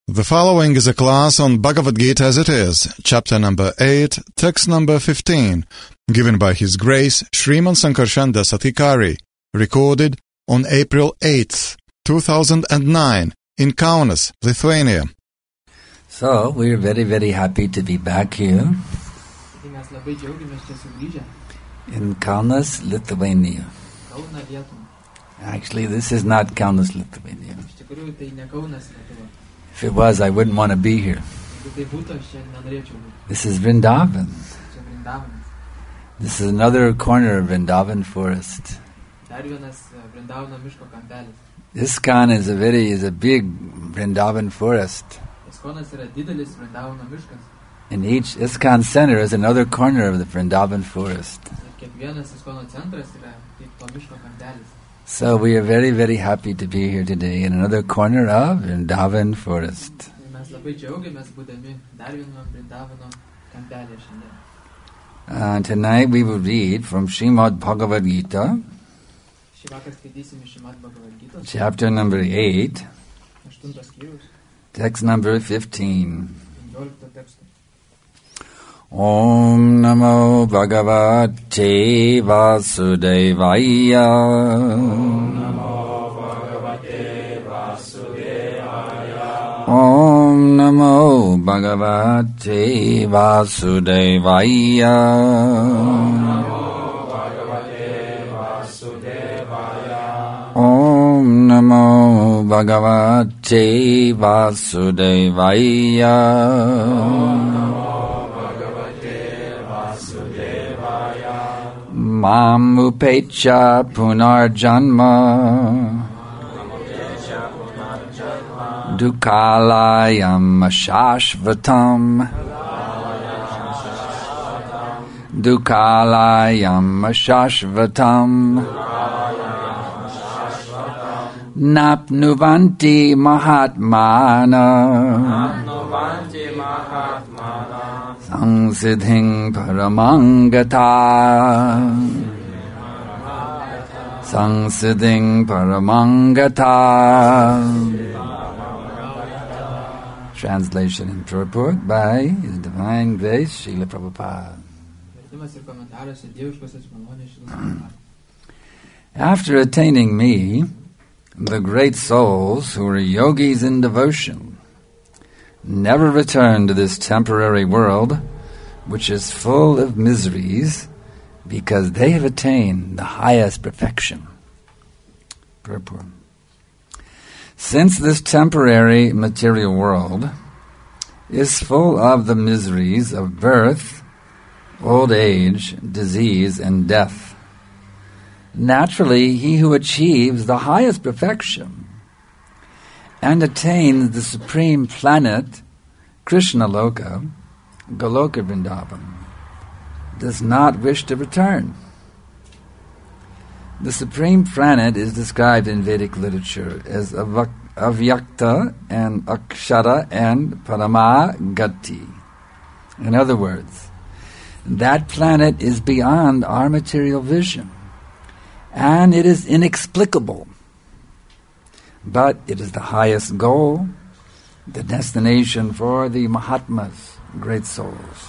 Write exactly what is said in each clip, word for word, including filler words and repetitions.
The following is a class on Bhagavad Gita as it is, chapter number eight, text number fifteen, given by His Grace Sriman Sankarshan Das Adhikari, recorded on April eighth, two thousand nine, in Kaunas, Lithuania. So, we're very, very happy to be back here in Kaunas, Lithuania. Actually, this is not Kaunas, Lithuania. If it was, I wouldn't want to be here. This is Vrindavan. This is another corner of Vrindavan forest. ISKCON is a very is a big Vrindavan forest. In each ISKCON center is another corner of the Vrindavan forest. So we are very, very happy to be here today in another corner of Vrindavan forest. Uh, tonight we will read from Srimad Bhagavad Gita, chapter number eight, text number fifteen. Om Namo Bhagavate Vasudevaya. Om Namo Bhagavate Vasudevaya. Om Namo Bhagavate Vasudevaya. Om Namo Bhagavate Vasudevaya. Mam upecha punarjanma dukalayam ashashvatam dukalayam ashashvatam napnuvanti mahatmana Samsiddhing paramangata Samsiddhing paramangata. Translation and purport by His Divine Grace Srila Prabhupada. After attaining me, the great souls who are yogis in devotion never return to this temporary world, which is full of miseries, because they have attained the highest perfection. Purport. Since this temporary material world is full of the miseries of birth, old age, disease, and death, naturally he who achieves the highest perfection and attains the supreme planet, Krishna Loka, Goloka Vrindavan, does not wish to return. The supreme planet is described in Vedic literature as avak- avyakta and akshara and paramagati. In other words, that planet is beyond our material vision, and it is inexplicable. But it is the highest goal, the destination for the Mahatmas, great souls.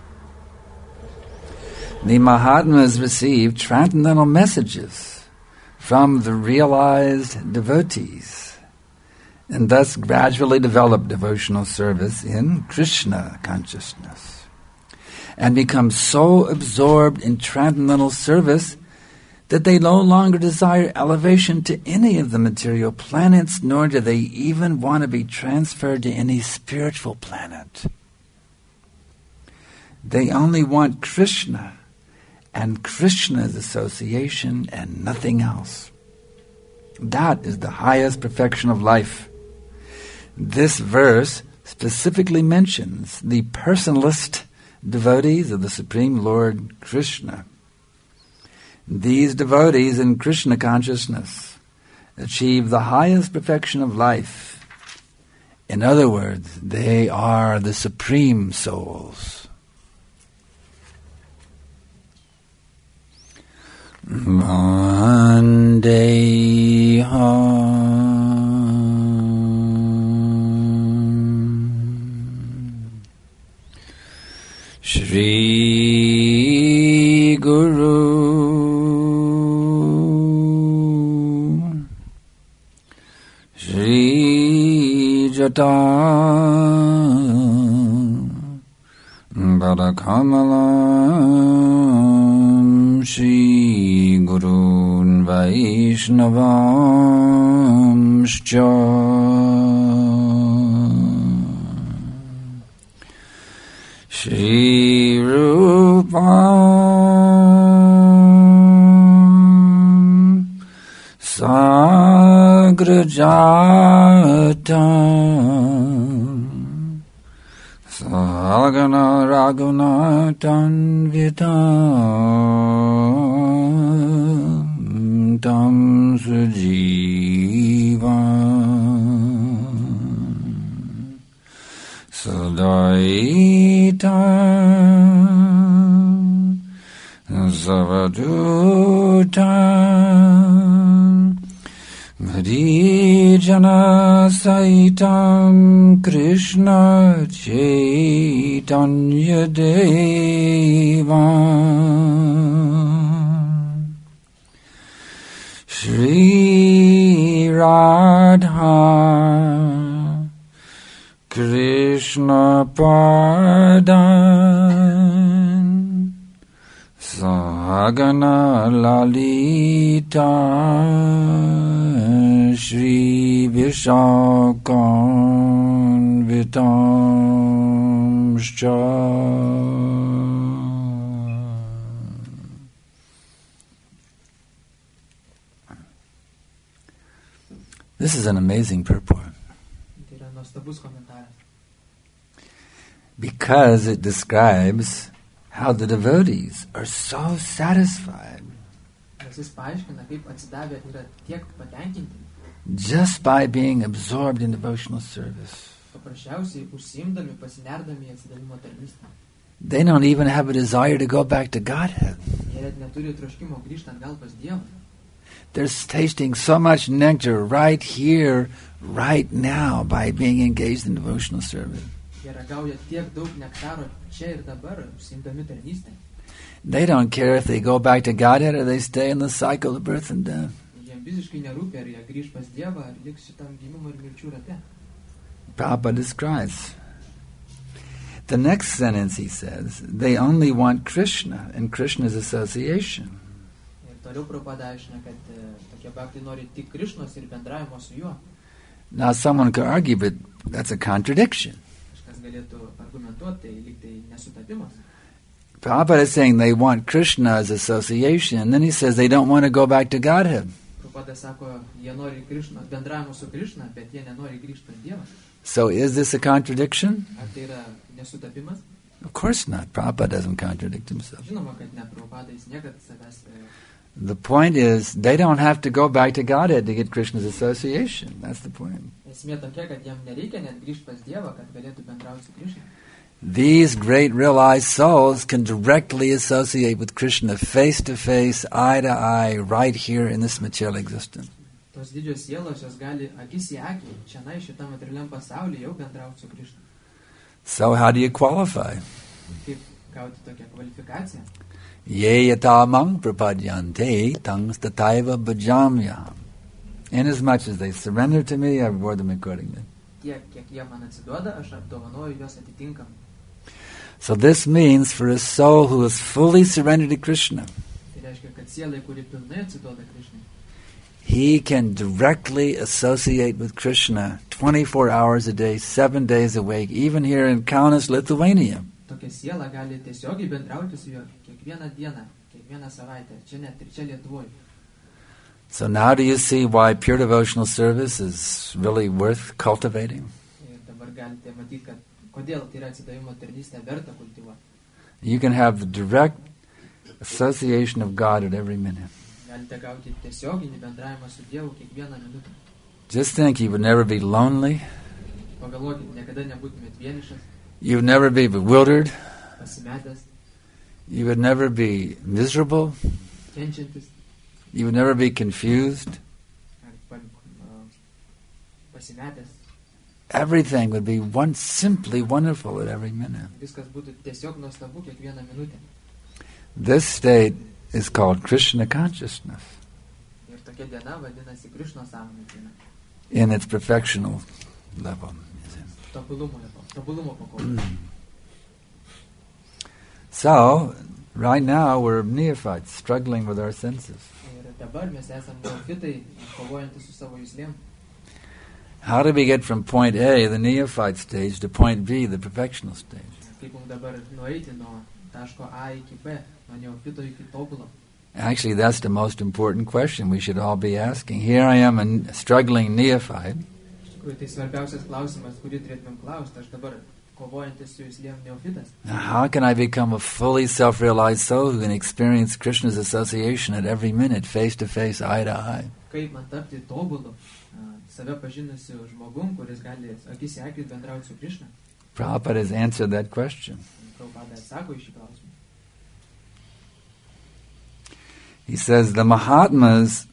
The Mahatmas receive transcendental messages from the realized devotees, and thus gradually develop devotional service in Krishna consciousness, and become so absorbed in transcendental service that they no longer desire elevation to any of the material planets, nor do they even want to be transferred to any spiritual planet. They only want Krishna and Krishna's association and nothing else. That is the highest perfection of life. This verse specifically mentions the personalist devotees of the Supreme Lord Krishna. These devotees in Krishna consciousness achieve the highest perfection of life. In other words, they are the supreme souls. Vandeha Shri Guru Shri Jata Badakamalam Shri Gurun Vaishnavamscha Shri Rupam Sagrajatam Sagana Raghunatan Vitam Tam Sujivam Sadaitam Savadutam Harijana Saitam Krishna Chaitanya Devam Shri Radha Krishna Pardhan Sagana Lalita Shri Vishakam Vitamscha. This is an amazing purport. Because it describes how the devotees are so satisfied just by being absorbed in devotional service. They don't even have a desire to go back to Godhead. They're tasting so much nectar right here, right now, by being engaged in devotional service. They don't care if they go back to Godhead or they stay in the cycle of birth and death. Prabhupada describes. The next sentence he says, they only want Krishna and Krishna's association. Now someone could argue, but that's a contradiction. Prabhupada is saying they want Krishna as association, and then he says they don't want to go back to Godhead. So is this a contradiction? Of course not. Prabhupada doesn't contradict himself. The point is, they don't have to go back to Godhead to get Krishna's association. That's the point. These great realized souls can directly associate with Krishna face to face, eye to eye, right here in this material existence. So how do you qualify? Ye yatamang prapadyante tangs tataiva bhajamyaham. Inasmuch as they surrender to me, I reward them accordingly. So this means for a soul who is fully surrendered to Krishna, he can directly associate with Krishna twenty-four hours a day, seven days a week, even here in Kaunas, Lithuania. So now do you see why pure devotional service is really worth cultivating? You can have the direct association of God at every minute. Just think, you would never be lonely. You would never be bewildered. You would never be miserable. You would never be confused. everything would be one simply wonderful at every minute. Viskas būtų tiesiog nuostabu kiekvieną minutę. This state is called Krishna consciousness Ir tokia diena vadinasi Krišnos sąmonės diena. in its perfectional level. Tobulumo tobulumo pakopa. So, right now we're neophytes, struggling with our senses. Ir dabar mes esame neofitai, kovojantys su savo juslėm. How do we get from point A, the neophyte stage, to point B, the perfectional stage? Kaip mums dabar nueiti nuo taško A iki B, nuo neofito iki tobulo? Actually, that's the most important question we should all be asking. Here I am, a struggling neophyte. Iš tikrųjų, tai svarbiausias klausimas, kurį turėtumėm klausti. Aš dabar kovojantis su juslėm neofitas. Now, how can I become a fully self-realized soul who can experience Krishna's association at every minute, face to face, eye to eye? Kaip man tapti tobulu, save pažinusiu žmogum, kuris gali akis į akį bendrauti su Krishna? Prabhupada has answered that question. Prabhupada atsako į šį klausimą. He says the Mahatmas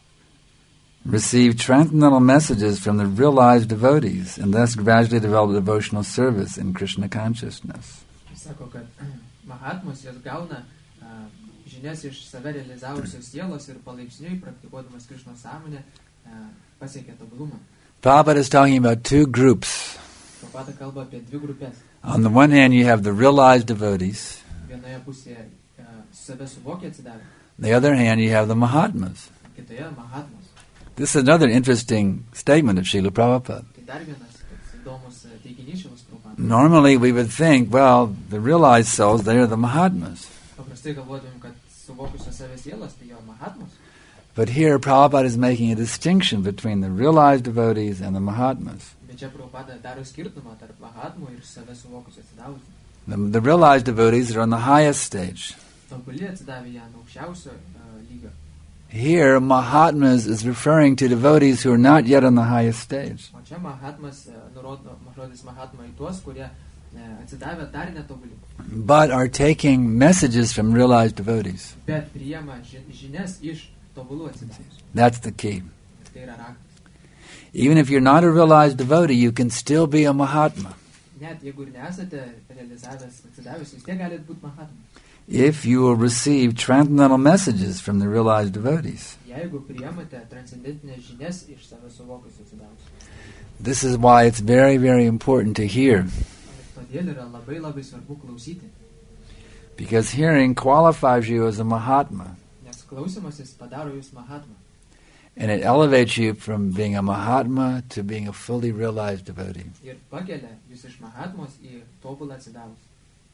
receive transcendental messages from the realized devotees and thus gradually develop devotional service in Krishna consciousness. Jis sako, kad Mahatmas jos gauna uh, žinias iš save realizavusios sielos ir palaipsniui praktikuodamas Krishnos sąmonę uh, pasiekia tobulumą. Prabhupada is talking about two groups. Prabhupada kalba apie dvi grupės. On the one hand, you have the realized devotees. Vienoje pusėje uh, save suvokia atsidavę. On the other hand, you have the Mahatmas. Kitoje Mahatmas. This is another interesting statement of Srila Prabhupada. Tai dar vienas įdomus teiginys Srilos Prabhupada. Normally, we would think, well, the realized souls, they are the Mahatmas. Paprastai galvodavim, kad suvokusios save sielos, tai jo Mahatmas. But here, Prabhupada is making a distinction between the realized devotees and the Mahatmas. Bet čia Prabhupada daro skirtumą tarp Mahatmų ir save suvokusių atsidavusių. The, the realized devotees are on the highest stage. Tobuli atsidavę jie ant aukščiausio uh, lygio. Here, Mahatmas is referring to devotees who are not yet on the highest stage. O čia Mahatmas, uh, nurodo, žodis Mahatma į tuos, kurie uh, atsidavę dar netobuli. But are taking messages from realized devotees. Bet priima ži- žinias iš tobulų atsidavusių. That's the key. Tai yra raktas. Even if you're not a realized devotee, you can still be a Mahatma. Net jeigu ir nesate realizavęs atsidavęs, vis tiek galite būti Mahatma. If you will receive transcendental messages from the realized devotees. Jeigu priimate transcendentinės žinias iš save suvokusių atsidavusių. This is why it's very, very important to hear. Todėl yra labai labai svarbu klausyti. Because hearing qualifies you as a Mahatma. Nes klausimasis padaro jūs Mahatma. And it elevates you from being a Mahatma to being a fully realized devotee. Ir pakelia jūs iš Mahatmos į tobulą atsidavus.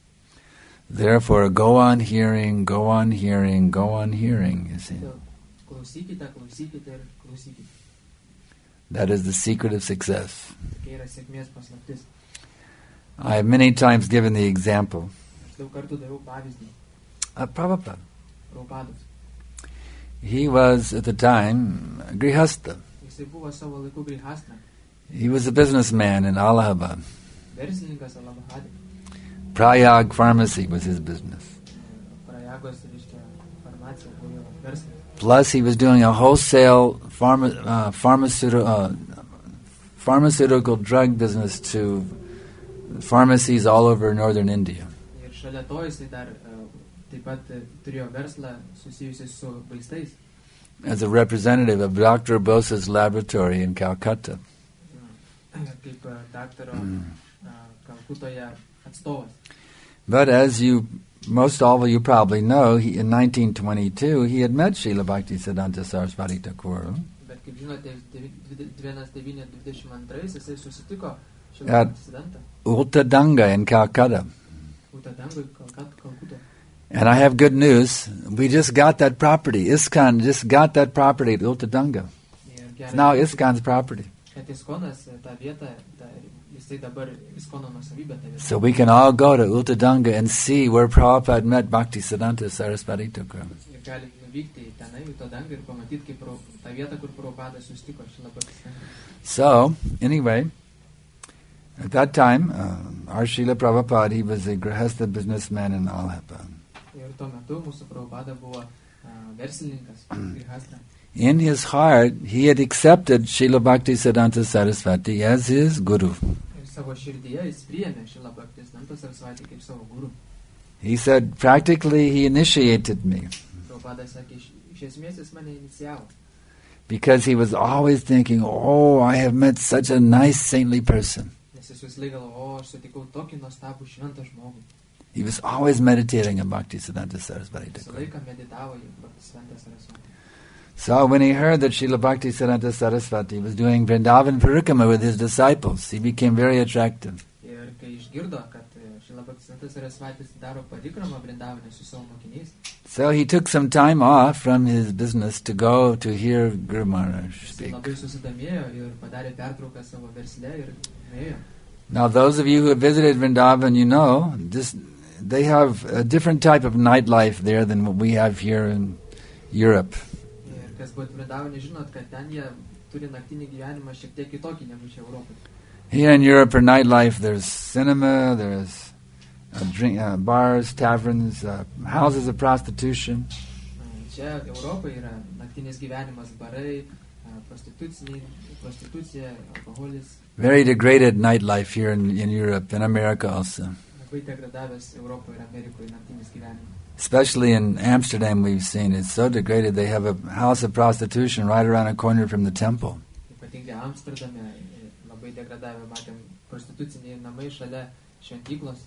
Therefore, go on hearing, go on hearing, go on hearing, you see. Klausykite, klausykite ir klausykite. That is the secret of success. Tokia yra sėkmės paslaptis. I have many times given the example. Aš daug kartų daviau pavyzdį. Uh, Prabhupada. Prabhupados. He was, at the time, a grihastha. Jisai buvo savo laiku grihastha. He was a businessman in Allahabad. Verslininkas Allahabade. Prayag Pharmacy was his business. Prayagos, reiškia, farmacija buvo jo verslas. Plus, he was doing a wholesale pharma, uh, pharmaceutical, uh, pharmaceutical drug business to pharmacies all over northern India. Ir šalia to jisai dar uh, taip pat uh, turėjo verslą susijusi su vaistais. As a representative of Doctor Bose's laboratory in Calcutta. Kaip uh, daktaro mm. uh, Kalkutoje atstovas. But as you, most all of you probably know, he, in nineteen twenty-two, he had met Srila Bhaktisiddhanta Saraswati Thakur. Bet kaip žinote, devyniasdešimt devyni dvidešimt antrais jisai susitiko Srila At Bhaktisiddhanta. Ultadanga in Calcutta. Utadangoj, Kalkuto. And I have good news. We just got that property. ISKCON just got that property at Ultadanga. It's now ISKCON's property. Kad ISKCONas tą vietą, tą, jisai dabar ISKCONo nuosavybė tą vietą. So we can all go to Ultadanga and see where Prabhupada met Bhaktisiddhanta Saraswati Thakur. Ir gali nuvykti į tenai, į Utadangą ir pamatyti, kaip tą vietą, kur Prabhupada susitiko Srila Bhaktisiddhanta. So, anyway, at that time, uh, our Srila Prabhupada, he was a grihastha businessman in Allahabad. Ir tuo metu mūsų Prabhupada buvo uh, verslininkas, grihastha. in his heart, he had accepted Srila Bhaktisiddhanta Saraswati as his guru. Ir savo širdyje jis priėmė Šrila Bhaktisiddhanta Saraswati kaip savo guru. He said, practically he initiated me. Prabhupada sakė, iš, iš esmės jis mane inicijavo. Because he was always thinking, oh, I have met such a nice saintly person. Nes jis vis laik galvojo, o aš sutikau tokį nuostabų šventą žmogų. He was always meditating on Bhaktisiddhanta Saraswati Visą Thakur. laiką meditavo į Bhaktisiddhanta Saraswati. So when he heard that Srila Bhaktisiddhanta Saraswati was doing Vrindavan Parikrama with his disciples, he became very attractive. Ir kai išgirdo, kad Šrila Bhaktisiddhanta Saraswati daro parikramą Vrindavane su savo mokiniais, So he took some time off from his business to go to hear Guru Maharaj jis speak. labai susidomėjo ir padarė pertrauką savo versle ir nuėjo. Now those of you who have visited Vrindavan, you know, this, they have a different type of nightlife there than what we have here in Europe. Ir kas buvo Vrindavane, žinot, kad ten jie turi naktinį gyvenimą šiek tiek kitokį negu čia Europoje. Here in Europe for nightlife, there's cinema, there's uh, drink, uh, bars, taverns, uh, houses of prostitution. Čia Europoje yra naktinis gyvenimas, barai, prostituciniai, prostitucija, alkoholis. Very degraded nightlife here in, in Europe, in America also. Labai degradavęs Europoje ir Amerikoje naktinis gyvenimas. Especially in Amsterdam we've seen, it's so degraded they have a house of prostitution right around a corner from the temple. Ypatingai Amsterdame labai degradavę, matėm prostituciniai namai šalia šventyklos.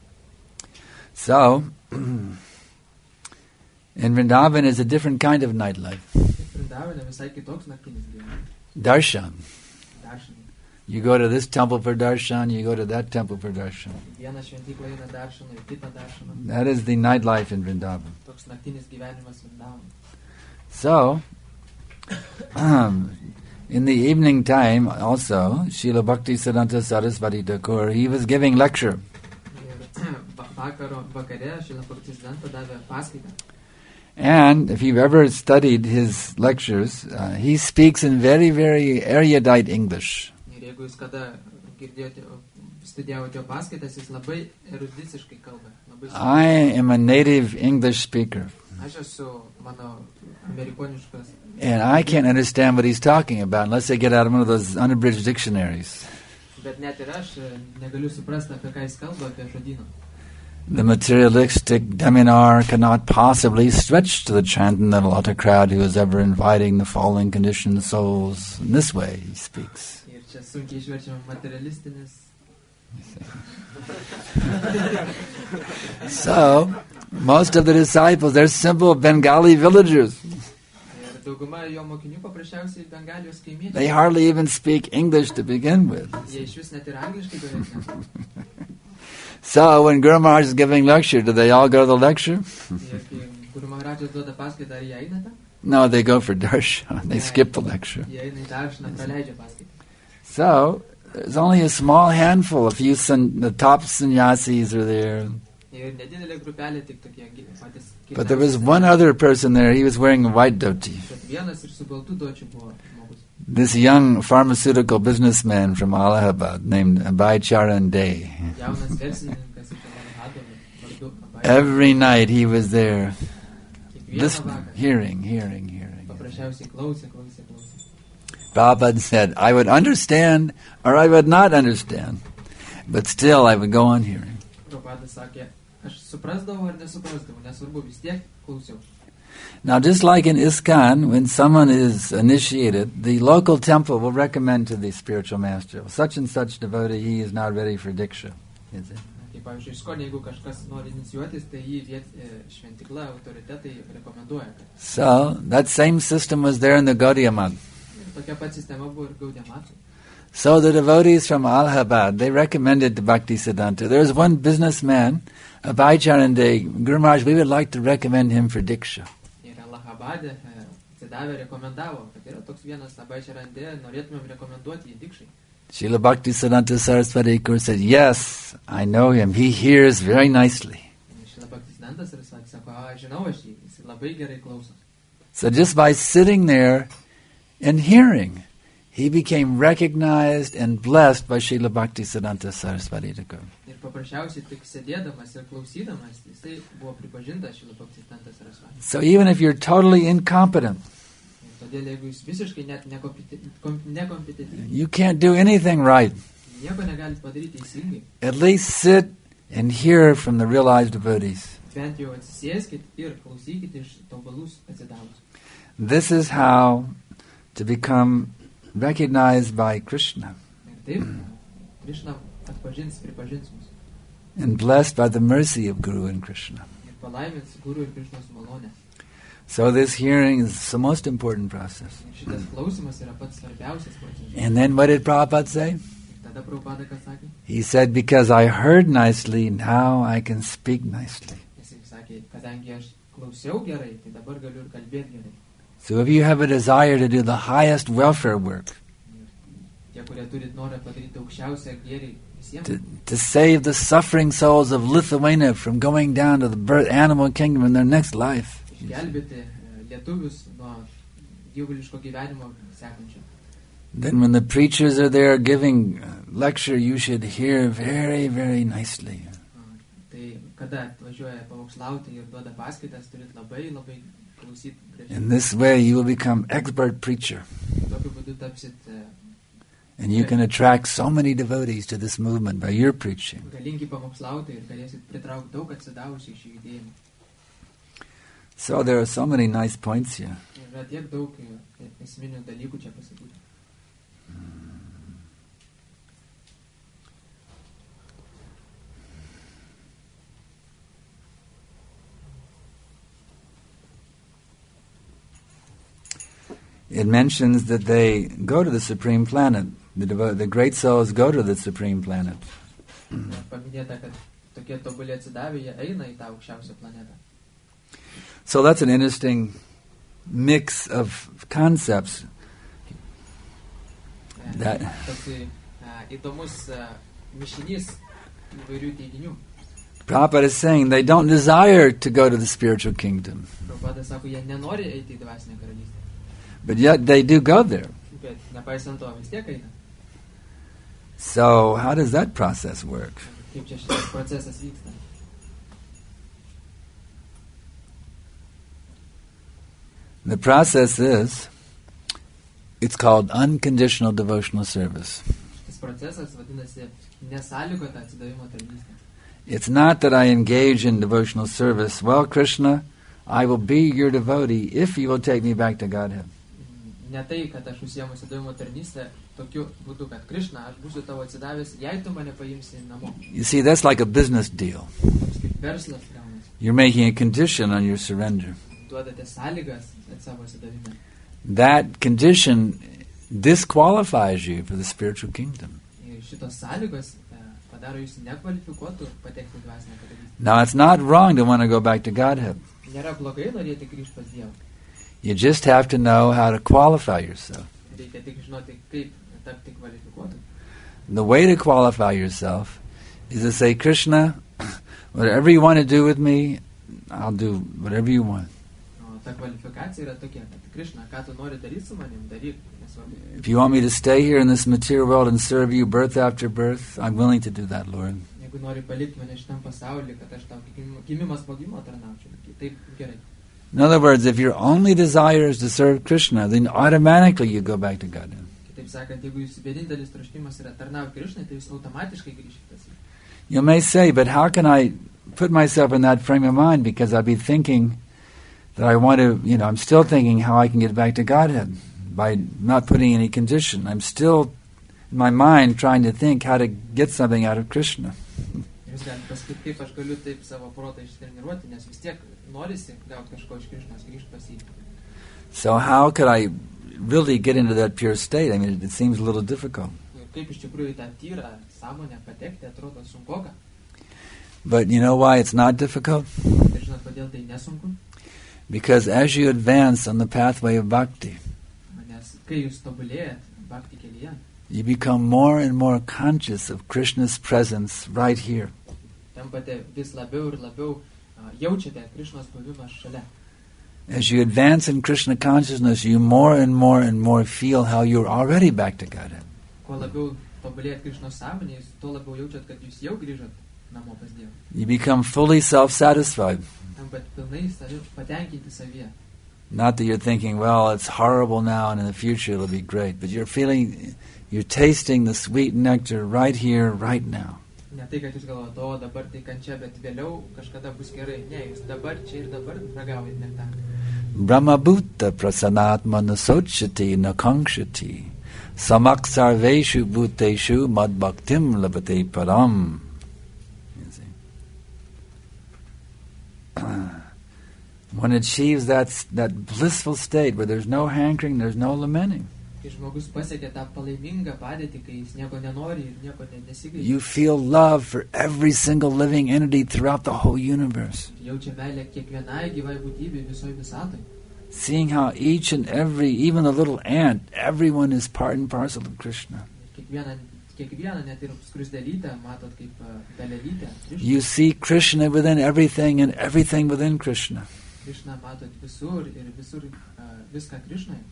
So, in Vrindavan is a different kind of nightlife. Vrindavane visai kitoks naktinis gyvenimas. Darshan. Darshan. You go to this temple for darshan, you go to that temple for darshan. Vieną šventyklą eina darshaną ir kitą darshaną. That is the nightlife in Vrindavan. Toks naktinis gyvenimas Vrindavane. So, um, in the evening time also, Srila Bhaktisiddhanta Saraswati Thakur, he was giving lecture. Vakaro, vakare Šrila Bhaktisiddhanta davė paskaitą. And if you've ever studied his lectures, uh, he speaks in very, very erudite English. Ir jeigu jūs kada girdėjote, studijavote jo paskaitas, jis labai erudiciškai kalba. Labai I am a native English speaker, Aš esu mano amerikoniškas. and I can't understand what he's talking about unless I get out one of those unabridged dictionaries. Bet net ir aš negaliu suprasti, apie ką jis kalba, apie žodyną. The materialistic deminar cannot possibly stretch to the transcendental autocrat who is ever inviting the fallen conditioned souls. In this way he speaks. Ir čia sunkiai išverčiama materialistinis. So, most of the disciples, they're simple Bengali villagers. Ir dauguma jo mokinių paprasčiausiai Bengalijos kaimiečiai. They hardly even speak English to begin with. Jie iš vis net ir angliškai beveik nekalba. So, when Guru Maharaj is giving lecture, do they all go to the lecture? Ir kai Guru Maharajas duoda paskaitą, ar jie eina ten? No, they go for darshan. They skip the lecture. Jie eina į darshaną, praleidžia paskaitą. So, there's only a small handful. A few san- the top sannyasis are there. Ir nedidelė grupelė tik tokie gi- patys. But there was one other person there. He was wearing a white dhoti. Bet vienas ir su baltu dočiu buvo žmogus. This young pharmaceutical businessman from Allahabad named Abhay Charan Day. Jaunas verslininkas iš Alahado vardu Abhay. Every night he was there, Kiekvieną listening, vakarą hearing, hearing, hearing. paprasčiausiai klausė, klausė, klausė. Prabhupada said, I would understand or I would not understand, but still I would go on hearing. Prabhupada sakė, aš suprasdavau ar nesuprasdavau, nesvarbu, vis tiek klausiau. Now, just like in ISKCON, when someone is initiated, the local temple will recommend to the spiritual master, such and such devotee, he is not ready for Diksha. Is it? Kaip pavyzdžiui, Iskonė, jeigu kažkas nori inicijuotis, tai jį viet, šventikla, autoritetai rekomenduoja. Kad So, that same system was there in the Gaudiya Math. ir tokia pat sistema buvo ir Gaudiya Math. So the devotees from Allahabad, they recommended to Bhaktisiddhanta. There was one businessman, Abhay Charan Day, Guru Maharaj, we would like to recommend him for Diksha. Ir Allahabade atsidavė, rekomendavo, kad yra toks vienas Abhay Charan Day, norėtumėm rekomenduoti jį Dikšai. Srila Bhaktisiddhanta Saraswati Thakur said, yes, I know him. He hears very nicely. Šrila Bhaktisiddhanta Saraswati sako, a, žinau aš jį, jis labai gerai klauso. So just by sitting there and hearing, he became recognized and blessed by Srila Bhaktisiddhanta Saraswati Thakur. Ir paprasčiausiai tik sėdėdamas ir klausydamas, jisai buvo pripažintas Šrila Bhaktisiddhanta Saraswati. So even if you're totally incompetent, Ir Todėl jeigu jūs visiškai net nekompetentingi, you can't do anything right. Nieko negalit padaryti teisingai. At least sit and hear from the realized devotees. Bent jau atsisėskit ir klausykit iš tobulus atsidavus. This is how to become recognized by Krishna. Ir taip, Krishna atpažins, pripažins mus. And blessed by the mercy of Guru and Krishna. Ir palaimins Guru ir Krishnos malonę. So this hearing is the most important process. Ir šitas klausimas yra pats svarbiausias procesas. And then what did Prabhupada say? Ir tada Prabhupada ką sakė? He said, because I heard nicely, now I can speak nicely. Jis sakė, kadangi aš klausiau gerai, tai dabar galiu ir kalbėti gerai. So if you have a desire to do the highest welfare work, Tie, kurie turit norą padaryti aukščiausią gėrį visiems, to, to save the suffering souls of Lithuania from going down to the birth, animal kingdom in their next life, išgelbėti lietuvius nuo gyvuliško gyvenimo sekančio. then when the preachers are there giving lecture, you should hear very, very nicely. Tai kada atvažiuoja pamokslauti ir duoda paskaitas, turit labai, labai klausyti. In this way, you will become expert preacher. Tokiu būdu tapsit And you can attract so many devotees to this movement by your preaching. galingi pamokslauti ir galėsit pritraukti daug atsidavusių iš jų judėjimų. So there are so many nice points here. Yra tiek daug esminių dalykų čia pasakyti. It mentions that they go to the supreme planet. The, devo- the great souls go to the supreme planet. Paminėta, kad tokie tobulį atsidavę, jie eina į tą aukščiausią planetą. So that's an interesting mix of concepts. That- Toks uh, įdomus uh, mišinys įvairių teiginių. Prabhupada is saying they don't desire to go to the spiritual kingdom, Prabhupada sako, jie nenori eiti į dvasinę karalystę. but yet they do go there. Bet nepaisant to vis tiek eina. So how does that process work? Kaip čia šitas procesas vyksta? The process is, it's called unconditional devotional service. Šis procesas vadinasi nesąlygota atsidavimo tarnystė. It's not that I engage in devotional service. Well, Krishna, I will be your devotee if you will take me back to Godhead. Ne tai, kad aš užsiemu atsidavimo tarnystę tokiu būdu, kad Krishna, aš būsiu tavo atsidavęs, jei tu mane paimsi namo. You see, that's like a business deal. Toks kaip verslas gaunasi. You're making a condition on your surrender. Duodate sąlygas at savo atsidavimą. That condition disqualifies you for the spiritual kingdom. Ir šitos sąlygos e, padaro jūs nekvalifikuotų patekti į dvasinę karalystę. Now, it's not wrong to want to go back to Godhead. Nėra blogai norėti grįžti pas Dievą. You just have to know how to qualify yourself. Reikia tik žinoti, kaip tapti kvalifikuotų. The way to qualify yourself is to say, Krishna, whatever you want to do with me, I'll do whatever you want. O ta kvalifikacija yra tokia, kad Krishna, ką tu nori daryti su manim, daryk, nesvarbu. If you want me to stay here in this material world and serve you birth after birth, I'm willing to do that, Lord. Jeigu nori palikti mane šitam pasaulyje, kad aš tau gim- gimimas po gimimo tarnaučiau, taip gerai. In other words, if your only desire is to serve Krishna, then automatically you go back to Godhead. Kitaip sakant, jeigu jūsų vienintelis troškimas yra tarnauti Krishnai, tai jūs automatiškai grįžite pas jį. You may say, but how can I put myself in that frame of mind? Because I'd be thinking that I want to, you know, I'm still thinking how I can get back to Godhead by not putting any condition. I'm still, in my mind, trying to think how to get something out of Krishna. Jūs galite pasakyti, kaip aš galiu taip savo protą ištreniruoti, nes vis tiek norisi gauti kažko iš Krishnos, grįžti pas jį. So how could I really get into that pure state? I mean, it, it seems a little difficult. Ir kaip iš tikrųjų į tą tyrą sąmonę patekti, atrodo sunkoka. But you know why it's not difficult? Ir žinot, kodėl tai nesunku? Because as you advance on the pathway of bhakti, Nes kai jūs tobulėjat bhakti kelyje, you become more and more conscious of Krishna's presence right here. tampate vis labiau ir labiau uh, jaučiate Krishnos buvimą šalia. As you advance in Krishna consciousness, you more and more and more feel how you're already back to Godhead. Kuo labiau tobulėjat Krishnos sąmonėje, jūs tuo labiau jaučiat, kad jūs jau grįžot namo pas Dievą. You become fully self-satisfied. Tampat pilnai savi, patenkinti savyje. Not that you're thinking, well, it's horrible now and in the future it'll be great, but you're feeling, you're tasting the sweet nectar right here, right now. Ne tai, kad jūs galvojate, o dabar tai kančia, bet vėliau kažkada bus gerai. Ne, jūs dabar čia ir dabar ragaujate nektarą. Brahmabhuta prasanatma nasochati nakankshati samaksarveshu bhuteshu madbhaktim labate param. You see? One achieves that, that blissful state where there's no hankering, there's no lamenting. Kai žmogus pasiekia tą palaimingą padėtį, kai jis nieko nenori ir nieko nesigaili. You feel love for every single living entity throughout the whole universe. Jaučia meilę kiekvienai gyvai būtybei visoje visatoje. Seeing how each and every, even the little ant, everyone is part and parcel of Krishna. Kiekvieną, kiekvieną net ir skruzdėlytę matot kaip dalelytę. You see Krishna within everything and everything within Krishna. Krishna matot visur ir visur uh, viską Krishnoje.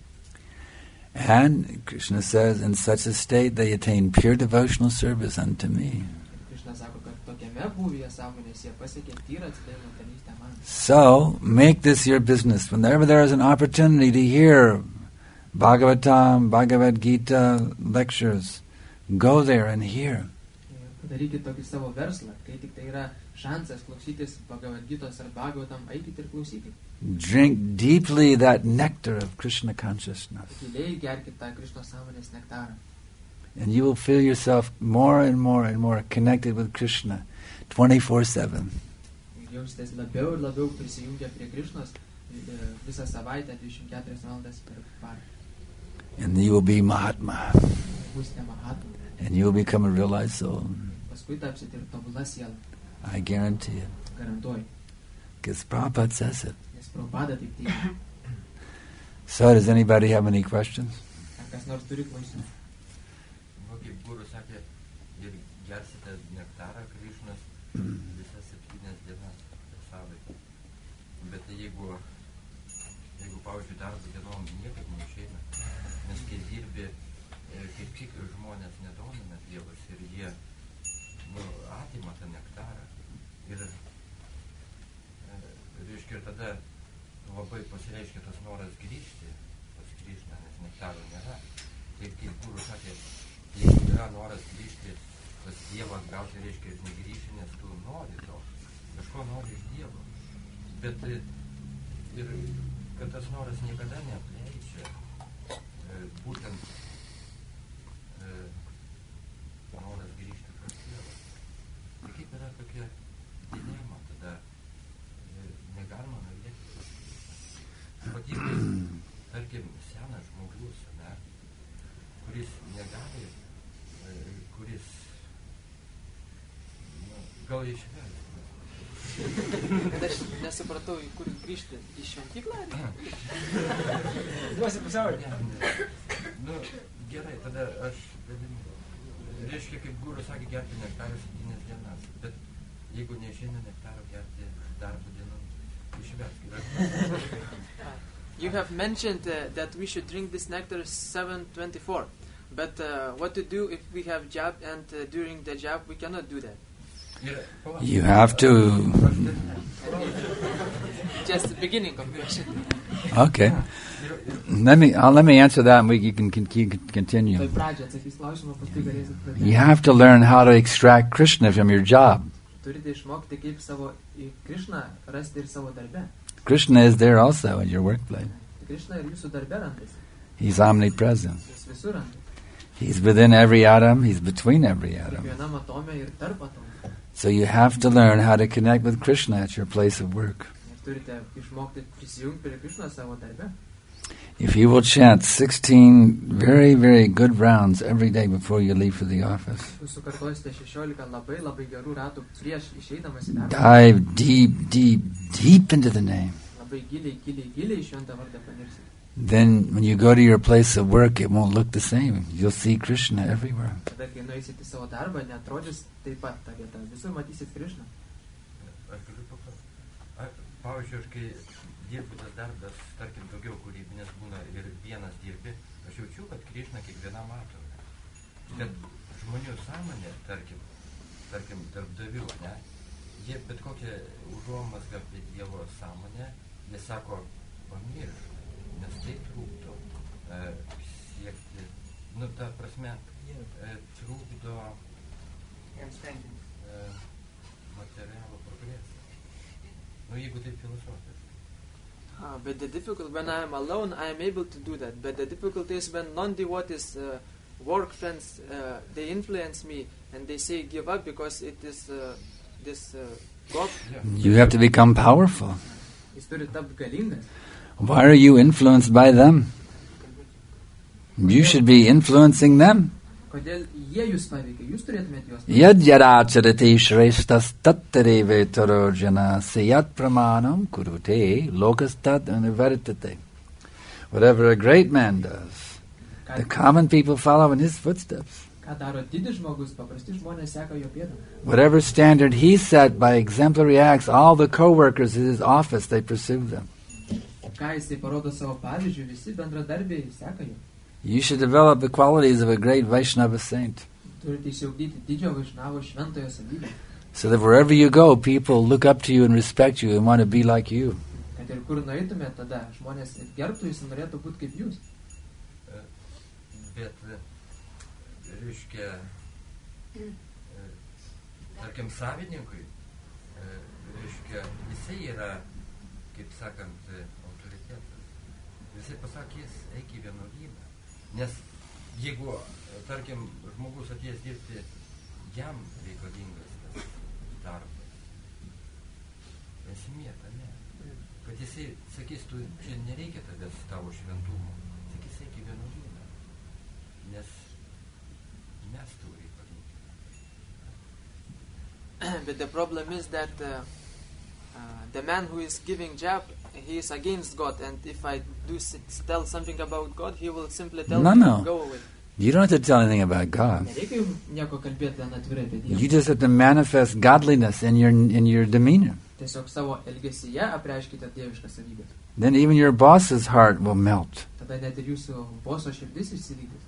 And Krishna says, in such a state they attain pure devotional service unto me. Krishna sako, kad tokiame būvyje sąmonės jie pasiekia tyrą atsidavimą tarnystę man. So, make this your business. Whenever there is an opportunity to hear Bhagavatam, Bhagavad Gita lectures, go there and hear. Padarykit tokį savo verslą, kai tik tai yra šansas klausytis Bhagavad Gitos ar Bhagavatam, eikit ir klausykit. Drink deeply that nectar of Krishna consciousness. Giliai gerkit tą Krishnos sąmonės nektarą. And you will feel yourself more and more and more connected with Krishna twenty-four seven. Ir jausitės labiau ir labiau prisijungę prie Krishnos visą savaitę, dvidešimt keturias valandas per parą. And you will be Mahatma. Būsite Mahatma. And you will become a realized soul. Paskui tapsite ir tobula siela. I guarantee it. Garantuoju. Because Prabhupada says it. Nes Prabhupada taip teigia. So, does anybody have any questions? Ar kas nors turi klausimų? Va, kaip Guru sakė, ir gersite nektarą Krishnos visas septynias dienas per savaitę. Bet jeigu, jeigu pavyzdžiui, darbo dienom niekaip neišeina, nes kai dirbi, kaip tik žmonės nedomina Dievas ir jie nu, atima tą nektarą. Ir, reiškia, ir tada labai pasireiškia tas noras grįžti pas Krishną, nes nektaro nėra. Taip kaip Guru sakė, jeigu yra noras grįžti pas Dievą, gal tai reiškia ir negrįžti, nes tu nori to. Kažko nori iš Dievo. Bet ir kad tas noras niekada neapleidžia, būtent noras grįžti pas Dievą. Tai kaip yra tokia dilema, tada negalima norėti. Ypatingai, tarkim, senas žmogus, ne, kuris negali, kuris nu, gal išvesti. Kad aš nesupratau, į kur grįžti, į šventyklą? Duosi pasaulį. Nu, gerai, tada aš vadinu. Reiškia, kaip Guru sakė, gerti nektarą septynias dienas. Bet jeigu neišeina nektarą gerti darbo dienom, išverskite. You have mentioned uh, that we should drink this nectar seven twenty-four. But uh, what to do if we have job and uh, during the job we cannot do that? You have to... Just the beginning of the question. Okay. Let me uh, let me answer that and we you can, can, can continue. You have to learn how to extract Krishna from your job. Krishna is there also in your workplace. He's omnipresent. He's within every atom, he's between every atom. So you have to learn how to connect with Krishna at your place of work. If you will chant sixteen very, very good rounds every day before you leave for the office, dive deep, deep, deep into the name. Then when you go to your place of work, it won't look the same. You'll see Krishna everywhere. Pavyzdžiui, aš kai dirbu tas darbas, tarkim, daugiau kūrybinės būna ir vienas dirbi, aš jaučiu, kad Krishna kiekviena mato. Bet žmonių sąmonė, tarkim, tarkim, darbdavių, ne, jie bet kokią užuomazgą apie Dievo sąmonę, jie sako, pamiršk. nes tai trukdo e, siekti, nu, ta prasme, e, trukdo e, materialų progresą. Nu, jeigu taip filosofiškai. Ah, but the difficult, when I am alone, I am able to do that. But the difficulty is when non-devotees, uh, work friends, uh, they influence me and they say give up because it is uh, this uh, God. You have to become powerful. Jis turi tapti galingas. Why are you influenced by them? You should be influencing them. Kodėl jie jūs paveikia? Jūs turėtumėte juos paveikti. Yad yaracharati shreshtas tattare vetaro jana seyat pramanam kurute lokastat univartate. Whatever a great man does, the common people follow in his footsteps. Ką daro didis žmogus, paprasti žmonės seka jo pėdomis. Whatever standard he set by exemplary acts, all the co-workers in his office, they pursue them. Ką jisai parodo savo pavyzdžių, visi bendradarbiai seka jo. You should develop the qualities of a great Vaishnava saint. Turite išsiugdyti didžio Vaišnavo šventojo savybę. So that wherever you go, people look up to you and respect you and want to be like you. Kad ir kur nueitumėte, tada žmonės gerbtų jūs ir norėtų būti kaip jūs. Bet, reiškia, tarkim, savininkui, reiškia, jisai yra, kaip sakant, autoritetas. Jisai pasakys, eik į vienuolyną. Nes jeigu, tarkim, žmogus atėjęs dirbti, jam reikalingas tas darbas. Esmė tame. Kad jisai sakys, tu čia nereikia tavęs tavo šventumo. Sakys, eik į vienuolyną. Nes mes tau reikalingi. But the problem is that uh, uh, the man who is giving job, he is against God, and if I do s- tell something about God, he will simply tell No, me no. to go away. You don't have to tell anything about God. Nereikia jums nieko kalbėti ten atvirai apie Dievą. You just have to manifest godliness in your in your demeanor. Tiesiog savo elgesyje apreiškite dievišką savybę. Then even your boss's heart will melt. Tada net ir jūsų boso širdis išsilydys.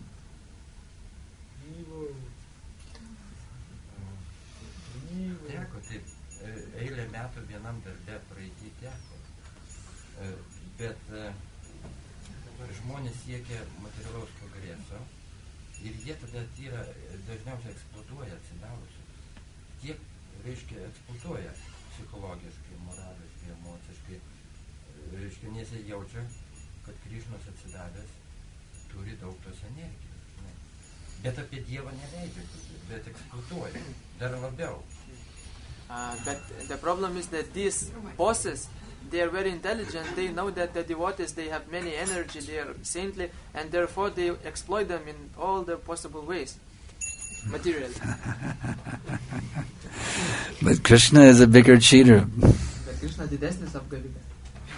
Teko, taip, e, eilę metų vienam darbe praeitį teko. E, Bet e, žmonės siekia materialaus progreso ir jie tada yra, dažniausiai eksploatuoja atsidavusius. Tiek, reiškia, eksploatuoja psichologiškai, morališkai, emociškai. Reiškia, nes jie jaučia, kad Krišnos atsidavęs turi daug tos energijos. Žinai. Bet apie Dievą neleidžia, bet eksploatuoja dar labiau. Uh, but the problem is that these bosses, they are very intelligent. They know that the devotees, they have many energy, they are saintly, and therefore they exploit them in all the possible ways, materially. But Krishna is a bigger cheater. Bet Krishna didesnis apgavikas.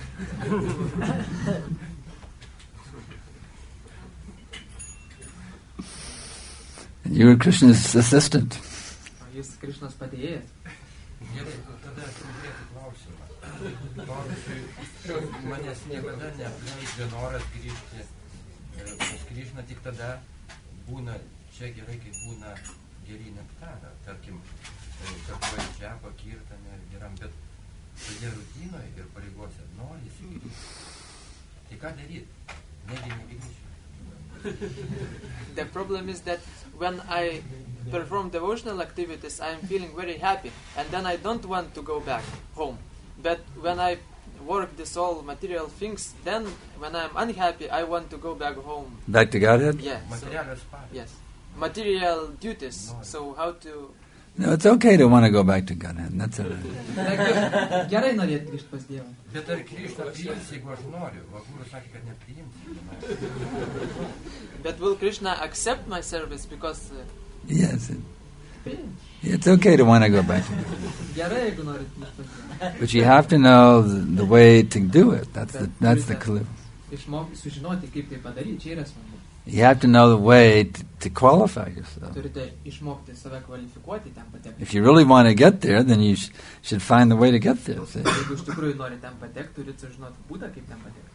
You are Krishna's assistant. O jis Krishnos padėjėjas. Gerai, tada užduoti klausimą. Pavyzdžiui, manęs niekada neapleidžia noras grįžti pas Krišną, tik tada būna, čia gerai, kai būna geri nektarą, tarkim, kartuoja džepą, kirtame geram, bet toje rutinoje ir pareigose norisi grįžti. Tai ką daryti? Negi negrįžti. The problem is that when I perform devotional activities, I am feeling very happy, and then I don't want to go back home. But when I work this all material things, then when I am unhappy, I want to go back home. Back to Godhead? Yeah. So, Materialės pareigas. yes. Material duties. So how to... No, it's okay to want to go back to Godhead. That's all right. Gerai norėti grįžti pas Dievą. Bet ar Krišna priims, jeigu aš noriu? Vakūrų sakė, kad nepriims. But will Krishna accept my service because... Uh, Yes. It, it's okay to want to go back to Godhead. gerai, jeigu norit grįžti pas Dievą. But you have to know the, the way to do it. That's the, that's the clue. Išmokti, sužinoti, kaip tai padaryti, čia yra svarbu. You have to know the way to, to qualify yourself. Turite išmokti save kvalifikuoti, ten patekti. If you really want to get there, then you sh- should find the way to get there. See? Jeigu iš tikrųjų nori ten patekti, turite sužinoti būdą, kaip ten patekti.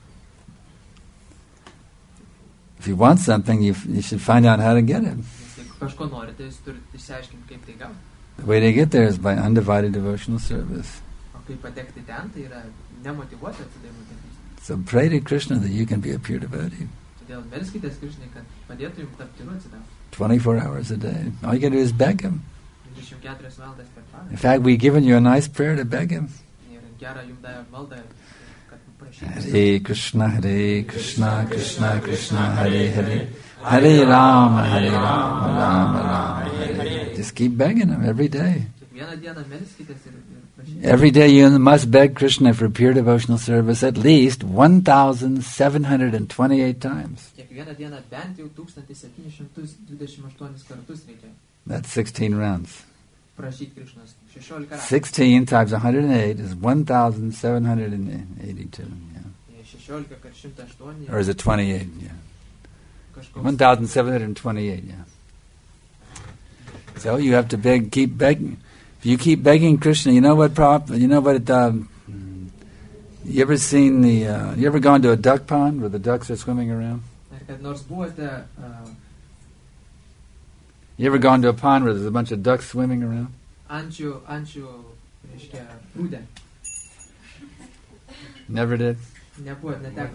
If you want something, you, f- you should find out how to get it. Nes jeigu kažko norite, jūs turite išsiaiškinti, kaip tai gauti. The way to get there is by undivided devotional service. O kaip patekti ten, tai yra nemotyvuoti atsidavimą tarnystę. So pray to Krishna that you can be a pure devotee. Todėl melskitės Krišnai, kad padėtų jums tapti tyru atsidavus. twenty-four hours a day. All you got to do is beg him. dvidešimt keturias valandas per parą. In fact, we've given you a nice prayer to beg him. Ir gerą jums davė maldą, kad prašytumėte. Hare Krishna, Hare Krishna, Krishna Krishna, Hare Hare, Hare Rama, Hare Rama, Rama Rama, Hare Hare. Just keep begging him every day. Kiekvieną dieną melskitės ir, ir prašykite. Every day you must beg Krishna for pure devotional service at least one thousand seven hundred twenty-eight times. Kiekvieną dieną bent jau tūkstantis septyni šimtai dvidešimt aštuonis kartus reikia That's sixteen rounds. prašyti Krišnos. šešiolika ratų. sixteen times one hundred eight is one thousand seven hundred eighty-two. Yeah. šešiolika kart šimtas aštuoni. Or is it twenty-eight? Yeah. Kažkoks. one thousand seven hundred twenty-eight, yeah. So you have to beg, keep begging. If you keep begging Krishna, you know what prop, you know what it, um, you ever seen the, uh, you ever gone to a duck pond where the ducks are swimming around? Ar kad nors buvote uh, You ever gone to a pond where there's a bunch of ducks swimming around? ančių, ančių, reiškia, prūdę. Never did? Nebuvot, neteko.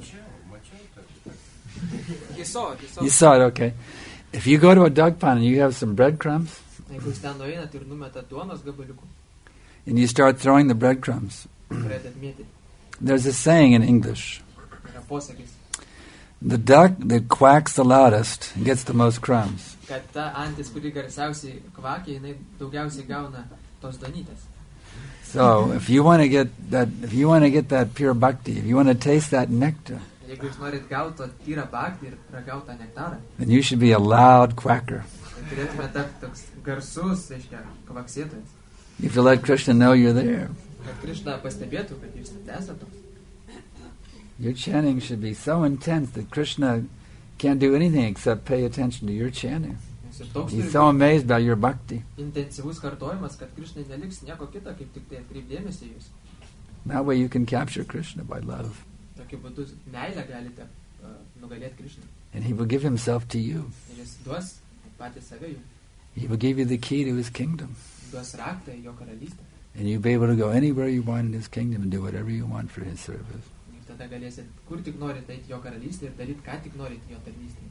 You saw it, you saw You it. saw it, okay. If you go to a duck pond and you have some breadcrumbs, Jeigu jūs ten nueinat ir numetat duonos gabaliukų, and you start throwing the breadcrumbs, pradėt mėtyti. there's a saying in English, Yra posakis, the duck that quacks the loudest gets the most crumbs. kad ta antis, kuri garsiausiai kvakia, jinai daugiausiai gauna tos donytės. So if you want to get that, if you want to get that pure bhakti, if you want to taste that nectar, Jeigu jūs norit gauti to tyrą bhaktį ir ragauti tą nektarą, then you should be a loud quacker. tai turėtume tapti toks garsus, reiškia, kvaksėtojas. You have to let Krishna know you're there. Kad Krišna pastebėtų, kad jūs esate toks. Your chanting should be so intense that Krishna can't do anything except pay attention to your chanting. Nes ir toks He's turi so būti amazed by your bhakti. intensyvus kartojimas, kad Krišnai neliks nieko kito, kaip tik tai atkreipdėmėsi į jūs. That way you can capture Krishna by love. Tokiu būdu meilę galite uh, nugalėti Krišną. And he will give himself to you. Ir jis duos patį save jums. He will give you the key to his kingdom. Duos raktą į jo karalystę. And you'll be able to go anywhere you want in his kingdom and do whatever you want for his service. Ir tada galėsit, kur tik norit eiti jo karalystę ir daryti, ką tik norit jo tarnystėje.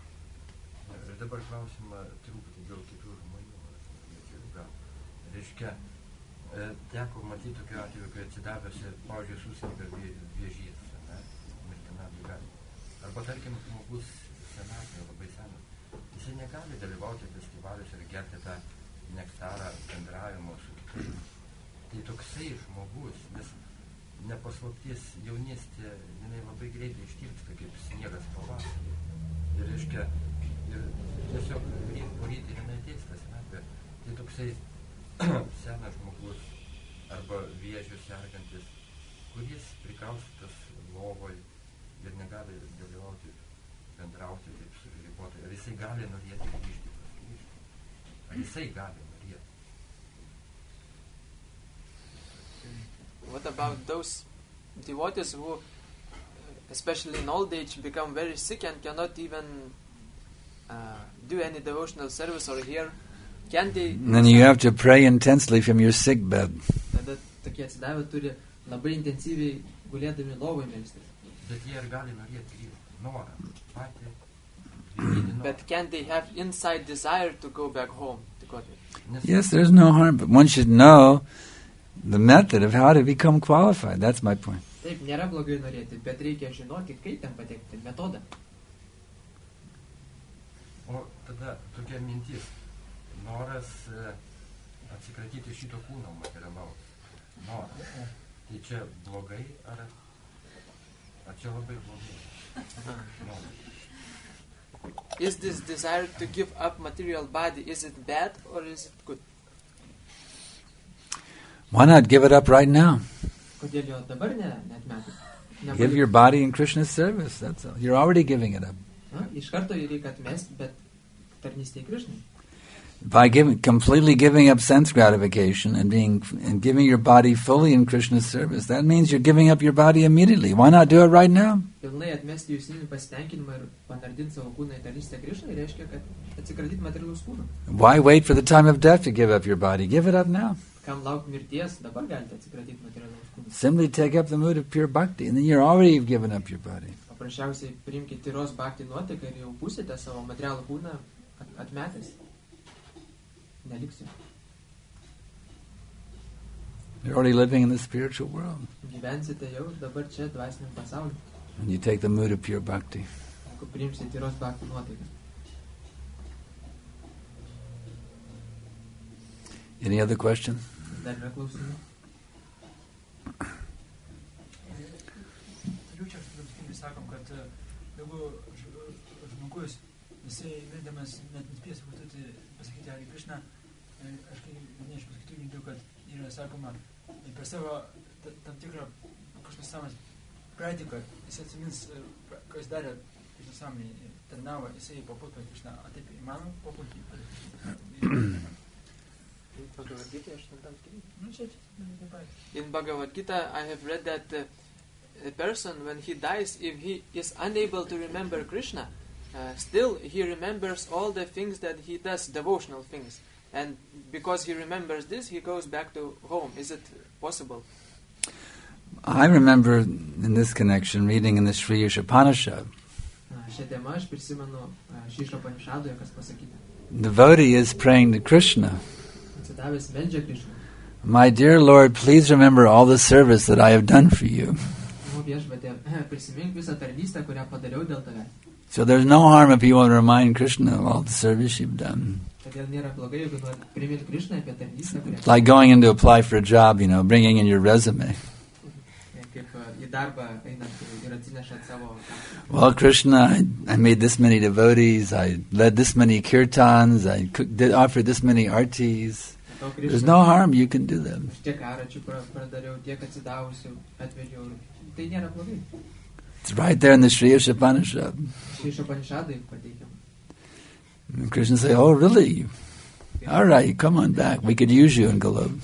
Ir dabar klausimą truputį dėl kitų žmonių. Gal. Reiškia, e, teko matyti tokiu atveju, kai atsidavęs, pavyzdžiui, susirga vėžys, ne, mirtina liga. Arba, tarkim, žmogus senatvėje, labai senas, jisai negali dalyvauti festivaliuose ir gerti tą nektarą bendravimo su kitais. Tai toksai žmogus, nes nepaslaptis jaunystė, jinai labai greitai ištirpsta kaip sniegas pavasarį. Ir reiškia, ir tiesiog ryt po ryt jinai ateis tą senatvę. Tai toksai senas žmogus arba vėžių sergantis, kuris prikaustytas lovoj ir negali dalyvauti, bendrauti taip su ribotai. Ar jisai gali norėti grįžti pas grįžti? Ar jisai gali norėti? What about those devotees who, especially in old age, become very sick and cannot even uh, do any devotional service or hear? Can they? And then you have to pray intensely from your sick bed. Tada tokie atsidavę turi labai intensyviai gulėdami lovoj melstis. Bet jie ir gali norėti grįžti. Norą. Patį. vidinį norą. But can they have inside desire to go back home to God? Nes Yes, there's no harm, but one should know the method of how to become qualified. That's my point. Taip, nėra blogai norėti, bet reikia žinoti, kaip ten patekti, metodą. O tada tokia mintis, noras e, atsikratyti šito kūno materialaus. Noras. Tai čia blogai ar, ar čia labai blogai? Noras. Is this desire to give up material body, is it bad or is it good? Why not give it up right now? Kodėl jo dabar ne, net metai? Give your body in Krishna's service. That's all. You're already giving it up. Na, iš karto jį reikia atmesti, bet tarnystė į Krishnai. By giving, completely giving up sense gratification and being and giving your body fully in Krishna's service, that means you're giving up your body immediately. Why not do it right now? Pilnai atmesti jūsninį pasitenkinimą ir panardinti savo kūną į tarnystę Krishnai reiškia, kad atsikratyti materialus kūną. Why wait for the time of death to give up your body? Give it up now. kam lauk mirties, dabar galite atsikratyti materialaus kūno. Simply take up the mood of pure bhakti, and then you're already given up your body. Paprasčiausiai priimkite tyros bhakti nuotaiką ir jau būsite savo materialų kūną atmetęs. Neliksiu. You're already living in the spiritual world. Gyvensite jau dabar čia dvasiniam pasauliu. And you take the mood of pure bhakti. Jeigu priimsite tyros bhakti nuotaiką. Any other questions? Dar yra klausimų? Toliau čia aš sakom, kad jeigu žmogus, jisai mirdamas net nespės pasakyti Hare Krishna, aš kai vieni iš paskaitų girdėjau, kad yra sakoma, per savo tam tikrą Krishna sąmonės praktiką, jisai atsimins, ką jis darė Krishna sąmonėje, tarnavo, jisai papult per Krishna. A taip įmanoma papulti per Krishna? In Bhagavad Gita, I have read that uh, a person, when he dies, if he is unable to remember Krishna, uh, still he remembers all the things that he does, devotional things. And because he remembers this, he goes back to home. Is it possible? I remember in this connection reading in the Sri Upanishad. The devotee is praying to Krishna. My dear Lord, please remember all the service that I have done for you. So there's no harm if you want to remind Krishna of all the service you've done. It's like going in to apply for a job, you know, bringing in your resume. Well, Krishna, I, I made this many devotees, I led this many kirtans, I cook, did offer this many artis. There's no harm, you can do them. It's right there in the Sri Upanishad. And Krishna say, oh really? All right, come on back, we could use you in Golok.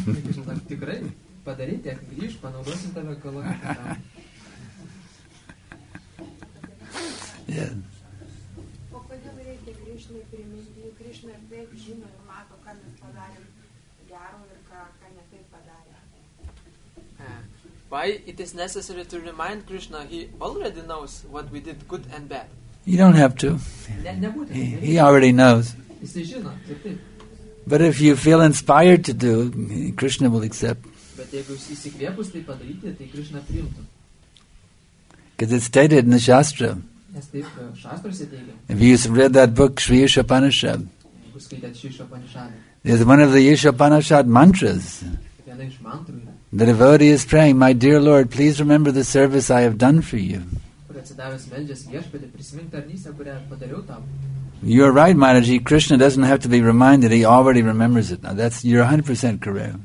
Yeah. Why it is necessary to remind Krishna? He already knows what we did, good and bad. You don't have to. He, he already knows. But if you feel inspired to do, Krishna will accept. Because it's stated in the Shastra. If you read that book, Sri Upanishad, there's one of the Upanishad mantras. The devotee is praying, my dear Lord, please remember the service I have done for you. You're right, Maharaji. Krishna doesn't have to be reminded, he already remembers it. Now that's, you're one hundred percent correct.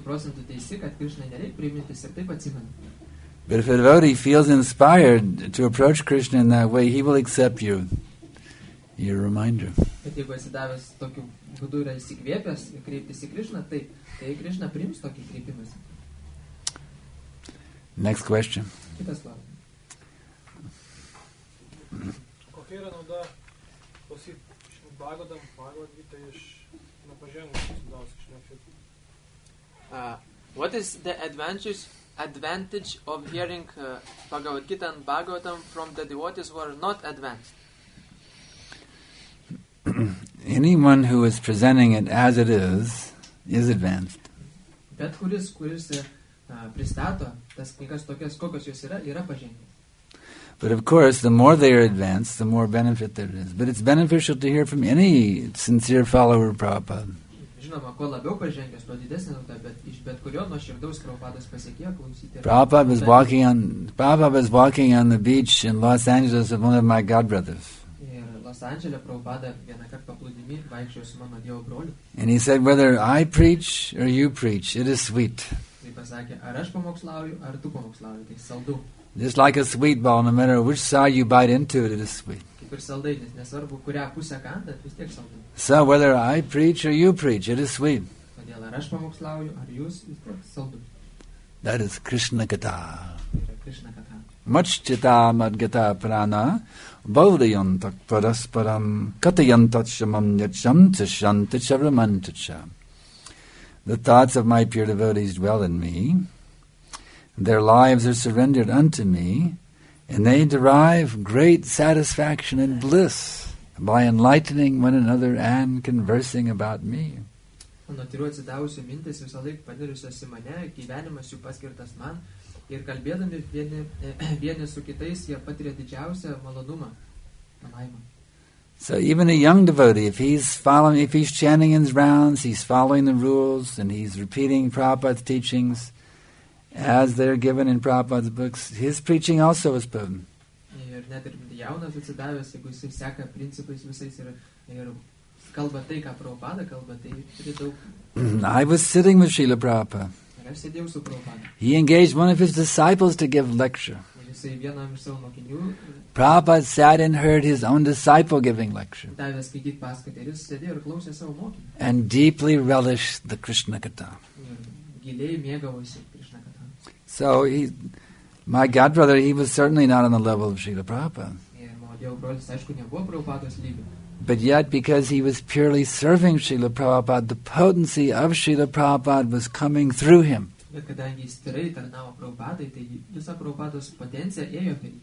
But if a devotee feels inspired to approach Krishna in that way, he will accept your, your reminder. Next question. Uh, what is the advantage advantage of hearing uh, Bhagavad Gita and Bhagavatam from the devotees who are not advanced? Anyone who is presenting it as it is, is advanced. Bet kuris, kuris uh, pristato tas knygas tokias, kokios jos yra, yra pažengęs. But of course, the more they are advanced, the more benefit there is. But it's beneficial to hear from any sincere follower of Prabhupada. Prabhupada was walking on Prabhupada was walking on the beach in Los Angeles with one of my godbrothers. And he said, whether I preach or you preach, it is sweet. Just like a sweet ball, no matter which side you bite into it, it is sweet. So whether I preach or you preach, it is sweet. That is Krishna Katha. Machchita madgata prana bodhayantak parasparam katayantat shamam yacham tisham tichavramantacha The thoughts of my pure devotees dwell in me. Their lives are surrendered unto me, and they derive great satisfaction and bliss by enlightening one another and conversing about me. Mano tyrių atsidavusių mintis visą laiką panirusios į mane, gyvenimas jų paskirtas man, ir kalbėdami vieni, vieni su kitais, jie patiria didžiausią malonumą, palaimą. So even a young devotee, if he's following, if he's chanting in his rounds, he's following the rules, and he's repeating Prabhupada's teachings as they're given in Prabhupada's books, his preaching also is potent. Ir net ir jaunas atsidavęs, jeigu jisai seka principais visais ir, ir kalba tai, ką Prabhupada kalba, tai turi daug. I was sitting with Srila Prabhupada. Ir aš sėdėjau su Prabhupada. He engaged one of his disciples to give lecture. Ir jisai vienam iš savo mokinių Prabhupada sat and heard his own disciple giving lecture davė skaityti paskaitą, ir jis sėdėjo ir klausė savo mokinį. and deeply relished the Krishna Katha. Ir giliai mėgavosi Krishna Katha. So he, my godbrother, he was certainly not on the level of Srila Prabhupada. Ir mano dievo brolis, aišku, nebuvo Prabhupados lygio. But yet, because he was purely serving Srila Prabhupada, the potency of Srila Prabhupada was coming through him. Bet kadangi jis tyrai tarnavo Prabhupadai, tai visa Prabhupados potencija ėjo per jį.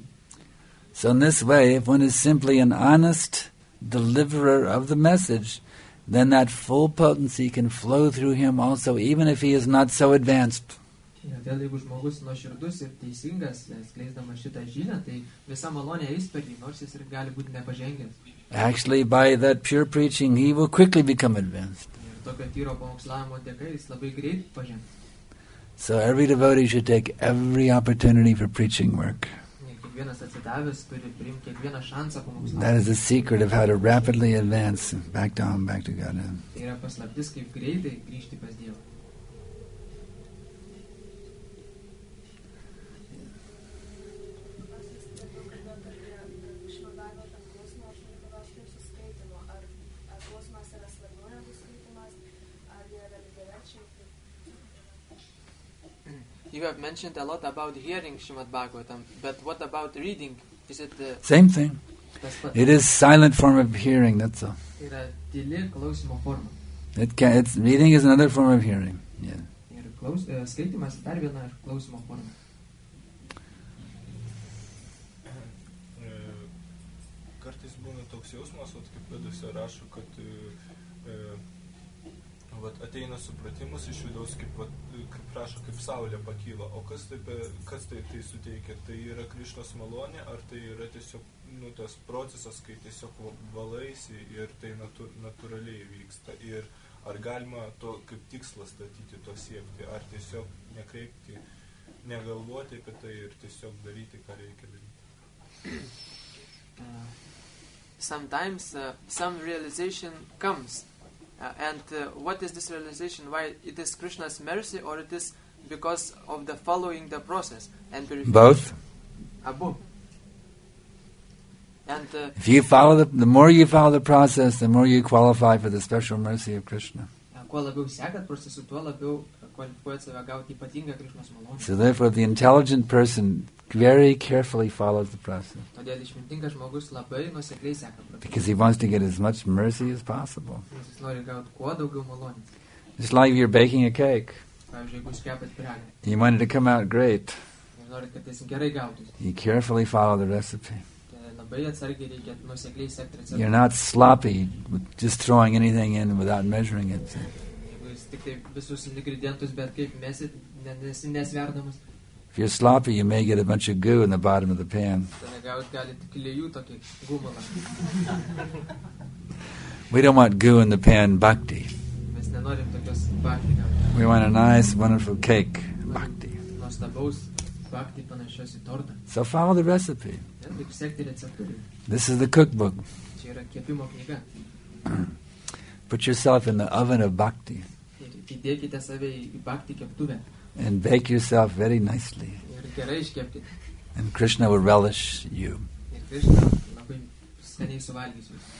So in this way, if one is simply an honest deliverer of the message, then that full potency can flow through him also, even if he is not so advanced. Ir todėl, jeigu žmogus nuoširdus ir teisingas, skleisdamas šitą žinią, tai visa malonė eis per jį, nors jis ir gali būti nepažengęs. Actually, by that pure preaching, he will quickly become advanced. Ir tokio tyro pamokslavimo dėka jis labai greit pažengs. So every devotee should take every opportunity for preaching work. Ir kiekvienas atsidavęs turi priimti kiekvieną šansą pamokslavimo. That is the secret of how to rapidly advance back down, back to Godhead. Tai yra paslaptis, kaip greitai grįžti pas Dievą. You have mentioned a lot about hearing Srimad Bhagavatam, but what about reading? Is it uh, Same thing. tas pats? It is silent form of hearing, that's all. Tai yra tyli klausimo forma. It can, it's, reading is another form of hearing. Yeah. Ir klaus, uh, skaitimas dar viena klausimo forma. Kartais būna toks jausmas, vat, kaip vedose rašo, kad e, vat, ateina supratimas iš vidaus, kaip, vat, kaip rašo, kaip saulė pakyla. O kas, taip, kas tai, tai suteikia? Tai yra Krišnos malonė, ar tai yra tiesiog nu, tas procesas, kai tiesiog valaisi ir tai natu, natūraliai vyksta? Ir ar galima to kaip tikslą statyti, to siekti? Ar tiesiog nekreipti, negalvoti apie tai ir tiesiog daryti, ką reikia daryti? Uh, sometimes uh, some realization comes. Uh, and uh, what is this realization? Why it is Krishna's mercy, or it is because of the following the process and purification? Both. Abu. And uh, If you follow the, the more you follow the process, the more you qualify for the special mercy of Krishna. kuo labiau sekat procesu, tuo labiau kvalifikuojat save gauti ypatingą Krishnos malonę. So therefore, the intelligent person very carefully follows the process Todėl išmintingas žmogus labai nuosekliai seka procesą. because he wants to get as much mercy as possible. Nes jis nori gauti kuo daugiau malonės. It's like you're baking a cake. Pavyzdžiui, jeigu jūs kepat pyragą You want it to come out great. ir norit, kad jis gerai gautųsi, You carefully follow the recipe. tai labai atsargiai reikia nuosekliai sekti receptą. You're not sloppy with just throwing anything in without measuring it. Jeigu jūs tik tai visus ingredientus, bet kaip mesit, nes, nesverdamas, If you're sloppy, you may get a bunch of goo in the bottom of the pan. tada gaut gali tik klėjų tokį gumulą. We don't want goo in the pan bhakti. Mes nenorim tokios bhakti gauti. We want a nice, wonderful cake bhakti. Nuostabaus bhakti panašios į tortą. So follow the recipe. Ne, taip sekti receptūrį. This is the cookbook. Čia yra kepimo knyga. Put yourself in the oven of bhakti Ir įdėkite save į bhakti keptuvę. and bake yourself very nicely. Ir gerai iškepkite. And Krishna will relish you. Ir Krishna labai skaniai suvalgys jūs.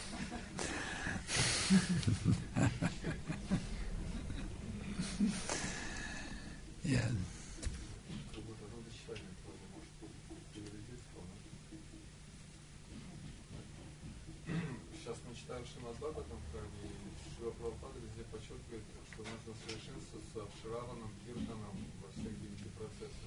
Yeah. Сейчас мы читаем Шримад Бхагаватам, и Шрила Прабхупада везде подчеркивает, что что нужно совершенствоваться в Шраванам, Киртанам, во всех девяти процессах.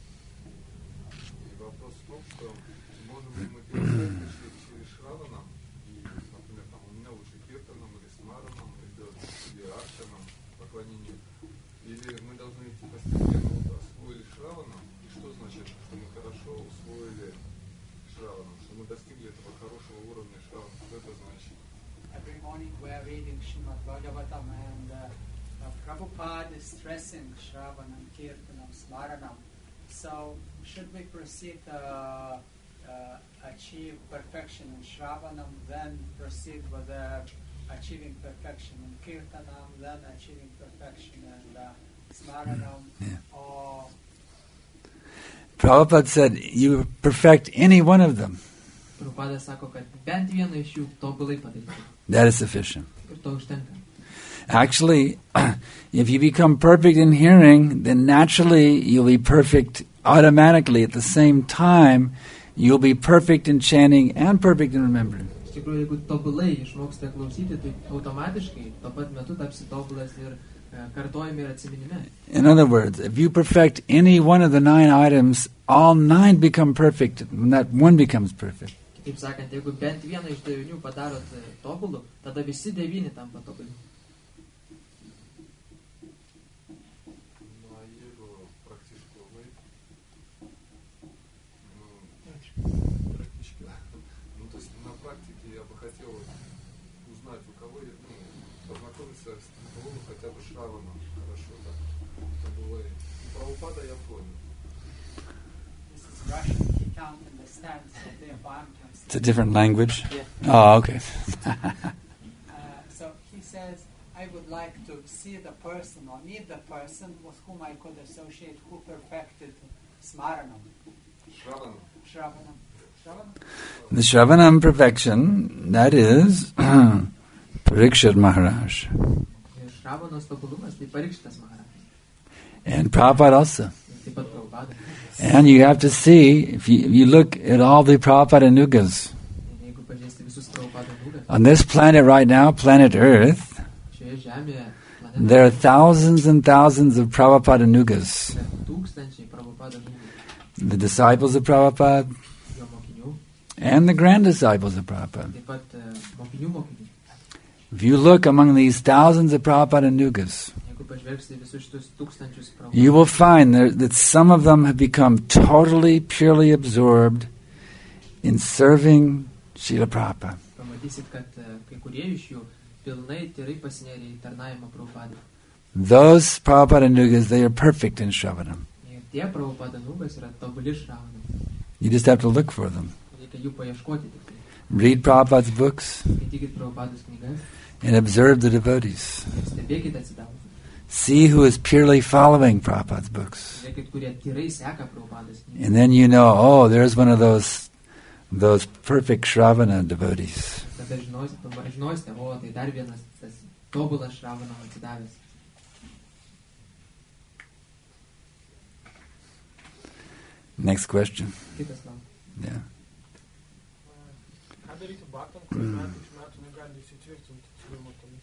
И вопрос в том, что можем ли мы перестать через, через Шраванам, и, например, там, у меня лучше Киртаном или Смараном, или Арчаном, поклонением, или мы должны идти постепенно, вот, освоили Шраванам, и что значит, что мы хорошо усвоили Шраванам, что мы достигли этого хорошего уровня Шраванам, что это значит? Every morning we are reading Srimad Bhagavatam and uh, uh, Prabhupada is stressing Shravanam, Kirtanam, Smaranam. So should we proceed to uh, uh, achieve perfection in Shravanam, then proceed with uh, achieving perfection in Kirtanam, then achieving perfection in uh, Smaranam, Yeah. or... Prabhupada said, you perfect any one of them. Prabhupada sako, kad bent vieną iš jų tobulai padaryti. That is sufficient. Ir to užtenka. Actually, if you become perfect in hearing, then naturally you'll be perfect automatically at the same time. You'll be perfect in chanting and perfect in remembering. Iš tikrųjų, jeigu tobulai išmoksite klausyti, tai automatiškai tuo pat metu tapsi tobulas ir uh, kartojime ir atsiminime. In other words, if you perfect any one of the nine items, all nine become perfect, and that one becomes perfect. Kitaip sakant, jeigu bent vieną iš devynių padarot uh, tobulų, tada visi devyni tampa tobuli. Ну, а его практически, ну, практически, ну, то есть на практике я бы хотел узнать, у кого, ну, познакомиться с кого хотя бы Шраваном хорошо, так, это было, ну, Прабхупада я понял. This is Russian, he can't understand, so therefore I'm It's a different language. Yeah. Oh, okay. Uh, so he says, I would like to see the person or meet the person with whom I could associate who perfected Smaranam, Шраваном. Shravanam. Shravanam? The Shravanam perfection, that is Parikshit Maharaj. Ir Šravanos tobulumas, tai Parikšitas Maharaj. And Prabhupada also. Ir taip pat Prabhupada. And you have to see, if you, you look at all the Prabhupada Nugas, Ir jeigu pažiūrėsite visus Prabhupada nugas, on this planet right now, planet Earth, šioje žemėje there are planetoje thousands and thousands of Prabhupada Nugas. yra tūkstančiai Prabhupada nugų, The disciples of Prabhupada jo mokinių, and the grand disciples of Prabhupada. taip pat uh, mokinių mokinių. If you look among these thousands of Prabhupada Nugas, Jeigu pažvelgsite visus šitus tūkstančius you Prabhupada, will find there, that some of them have become totally, purely absorbed in serving Srila Prabhupada. pamatysit, kad uh, kai kurie iš jų pilnai tyrai pasinėrė į tarnavimą Prabhupada. Those Prabhupada Nugas, they are perfect in Shravanam. Ir tie Prabhupada nugas yra tobuli Šravanam. You just have to look for them. Reikia jų paieškoti tik tai. Read Prabhupada's books Skaitykit Prabhupados knygas and observe the devotees. ir stebėkit atsidavus. See who is purely following Prabhupada's books. Žiūrėkit, kurie tyrai seka Prabhupados knygas. And then you know, oh, there's one of those those perfect Shravana devotees. Tada žinosite, pama- žinosite, o tai dar vienas tas tobulas Šravanam atsidavęs. Next question. Kitas klausimas. Yeah. Ką daryti batam, kurie metai iš metų negali įsitvirtinti tyrimo tomis?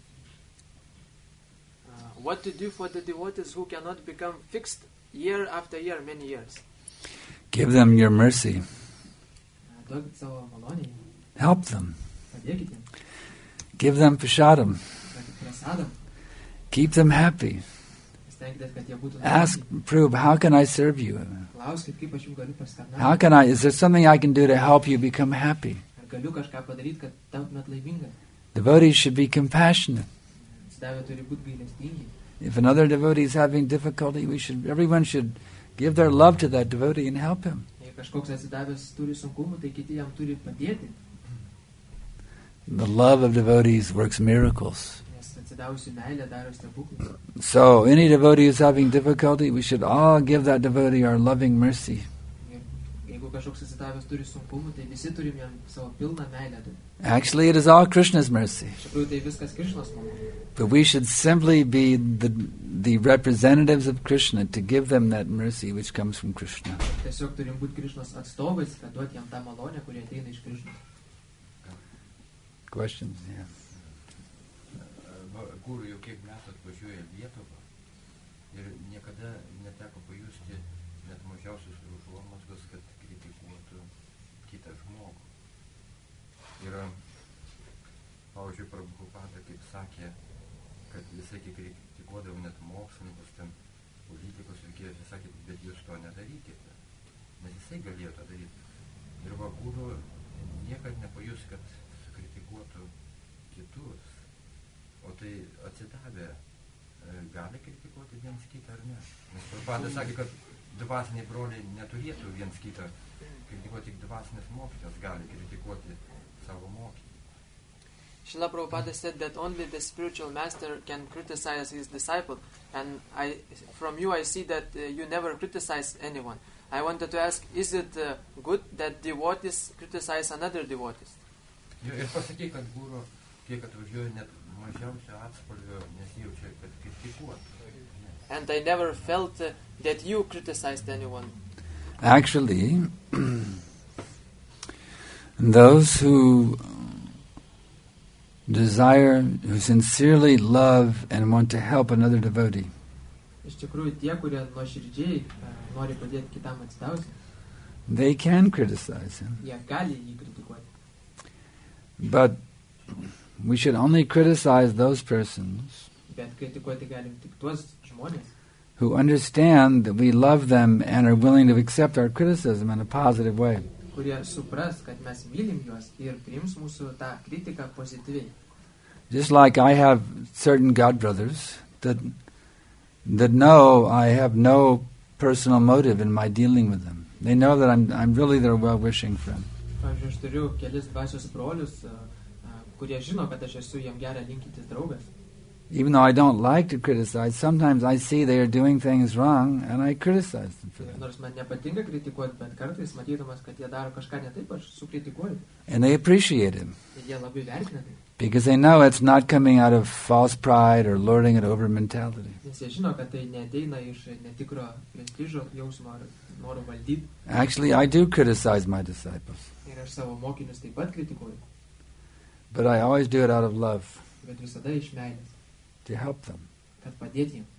Uh, what to do for the devotees who cannot become fixed year after year, many years? Give them your mercy. Uh, Duokit savo malonį, Help them. padėkit jiems, Give them prasadam. duokit prasadam, Keep them happy. stenkitės, kad jie būtų Ask, laimingi. prove, how can I serve you? Klauskit, kaip aš jums galiu How pasitarnauti. can I, is there something I can do to help you become happy? Ar galiu kažką padaryti, kad taptumėt laiminga? Devotees should be compassionate. Atsidavę turi būti gailestingi. If another devotee is having difficulty, we should, everyone should give their love to that devotee and help him. Jei kažkoks atsidavęs turi sunkumų, tai kiti jam turi padėti. The love of devotees works miracles. Nes atsidavusi meilė daro stebuklus. So, any devotee who's having difficulty, we should all give that devotee our loving mercy. Ir jeigu kažkoks atsidavęs turi sunkumų, tai visi turim jam savo pilną meilę duoti. Actually, it is all Krishna's mercy. Iš tikrųjų, tai viskas Krišnos malonė. But we should simply be the, the representatives of Krishna to give them that mercy which comes from Krishna. Tiesiog turim būti Krišnos atstovais, kad duoti jam tą malonę, kuri ateina iš Krišnos. Questions? Yeah. va, guru jau kiek metų atvažiuoja į Lietuvą ir niekada neteko pajusti net mažiausius užuomazgos, kad kritikuotų kitą žmogų. Ir, pavyzdžiui, Prabhupada, kaip sakė, kad visai kiek kritikuodavo net mokslininkus, ten politikos veikėjus, jis sakė, bet jūs to nedarykite, nes jisai galėjo tą daryti. Ir va, guru niekad nepajus, kad kritikuotų kitus, o tai atsidavę gali kritikuoti viens kitą ar ne. Nes Prabhupada sakė, kad dvasiniai broliai neturėtų viens kitą kritikuoti, tik dvasinis mokytojas gali kritikuoti savo mokymą. Srila Prabhupada said that only the spiritual master can criticize his disciple, and I, from you I see that uh, you never criticize anyone. I wanted to ask, is it uh, good that devotees criticize another devotees? Jo, ir pasakyk, kad guru, kiek atvažiuoja, net mažiausio atspalvio nesijaučia, kad kritikuotų. And I never felt uh, that you criticized anyone. Actually, those who desire, who sincerely love and want to help another devotee, Iš tikrųjų, tie, kurie nuoširdžiai uh, nori padėti kitam atsidausi, they can criticize him. jie gali jį kritikuoti. But we should only criticize those persons Bet kritikuoti galim tik tuos žmonės, who understand that we love them and are willing to accept our criticism in a positive way. kurie supras, kad mes mylim juos ir priims mūsų tą kritiką pozityviai. Just like I have certain God brothers that that know I have no personal motive in my dealing with them. They know that I'm I'm really their well-wishing friend. Pavyzdžiui, aš turiu kelis dvasios brolius, uh, uh, kurie žino, kad aš esu jiem gerą linkintis draugas. Even though I don't like to criticize, sometimes I see they are doing things wrong and I criticize them for Ir that. nors man nepatinka kritikuoti, bet kartais matydamas, kad jie daro kažką ne taip, aš sukritikuoju. And they appreciate it Ir jie labai vertina tai. because they know it's not coming out of false pride or lording it over mentality. Nes jie žino, kad tai neateina iš netikro prestižo jausmo ar noro valdyti. Actually, I do criticize my disciples, Ir aš savo mokinius taip pat kritikuoju. but I always do it out of love, Bet visada iš meilės, to help them. kad padėti jiems.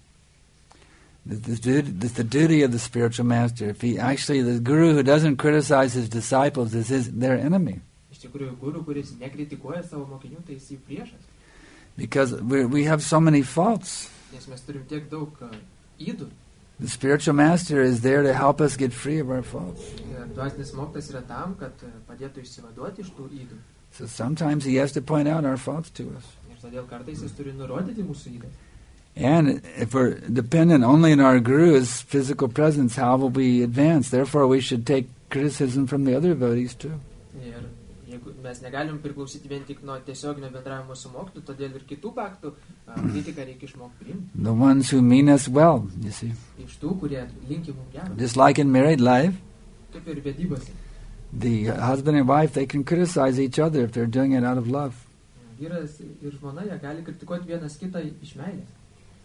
It's the, duty, it's the duty of the spiritual master. If he actually, the guru who doesn't criticize his disciples is his, their enemy. Iš tikrųjų, guru, kuris nekritikuoja savo mokinių, tai jis jų priešas. Because we we have so many faults. Nes mes turim tiek daug uh, ydų. The spiritual master is there to help us get free of our faults. Ir dvasinis mokytas yra tam, kad uh, padėtų išsivaduoti iš tų ydų. So sometimes he has to point out our faults to us. Ir todėl kartais jis turi nurodyti mūsų ydas. And if we're dependent only on our guru's physical presence, how will we advance? Therefore, we should take criticism from the other devotees too. Ir jeigu mes negalim priklausyti vien tik nuo tiesioginio bendravimo su mokytu, todėl ir kitų faktų uh, kritiką reikia išmokti priimti. The ones who mean us well, you see. Iš tų, kurie linki mums gero. Just like in married life, Kaip ir vedybose. the husband and wife, they can criticize each other if they're doing it out of love. Vyras ir žmona, jie gali kritikuoti vienas kitą iš meilės.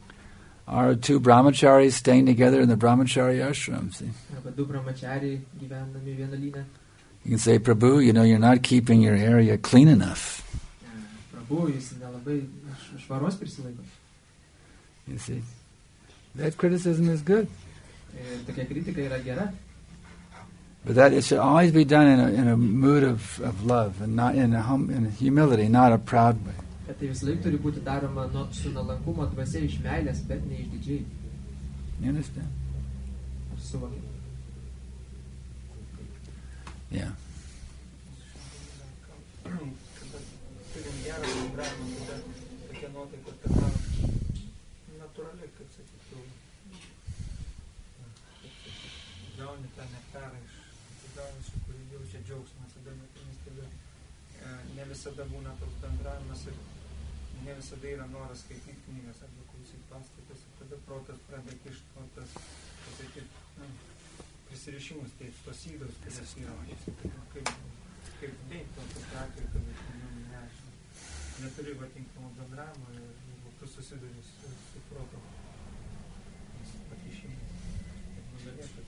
Our two brahmacharis staying together in the brahmachari ashram, see. Arba du brahmachariai gyvendami vienuolyne. You can say, Prabhu, you know, you're not keeping your area clean enough. Prabhu, jis nelabai š- švaros prisilaiko. You see. That criticism is good. Ir tokia kritika yra gera. But that it should always be done in a, in a mood of, of love and not in a hum, in a humility, not a proud way. Bet tai visą laiką turi būti daroma nuo, su nuolankumo dvasia iš meilės, bet ne iš didžiai. You understand? Aš suvokiu. Yeah. Kada turim gerą bendravimą, tada tokia nuotaika tarnauja natūraliai, kaip sakyčiau, gauni tą nektarą iš atsidavusių, kurį jaučia džiaugsmą, tada metinis tada ne visada būna toks bendravimas ir ne visada yra noras skaityti knygas arba klausyti paskaitas ir tada protas pradeda kišti o tas, pasakyti, nu, prisirišimus, tai tos įdos, kurias yra, kaip, kaip veikti tokius atveju, kad nu, nežinau, neturi vatinkamo bendravimo ir jeigu tu susiduri su, su proto pakišimais, kad nugalėtų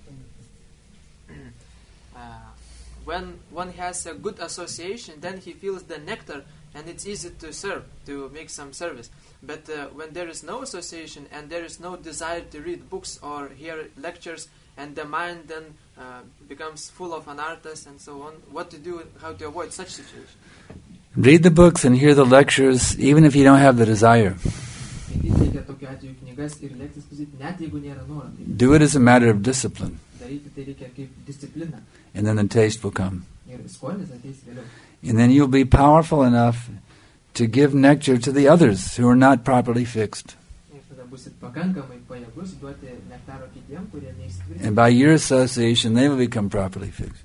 atungti. Uh, when one has a good association, then he feels the nectar and it's easy to serve, to make some service. But uh, when there is no association and there is no desire to read books or hear lectures, and the mind then uh, becomes full of anarthas and so on, what to do, how to avoid such situation? Read the books and hear the lectures, even if you don't have the desire. Do it as a matter of discipline. And then the taste will come. And then you'll be powerful enough to give nectar to the others who are not properly fixed. And by your association, they will become properly fixed.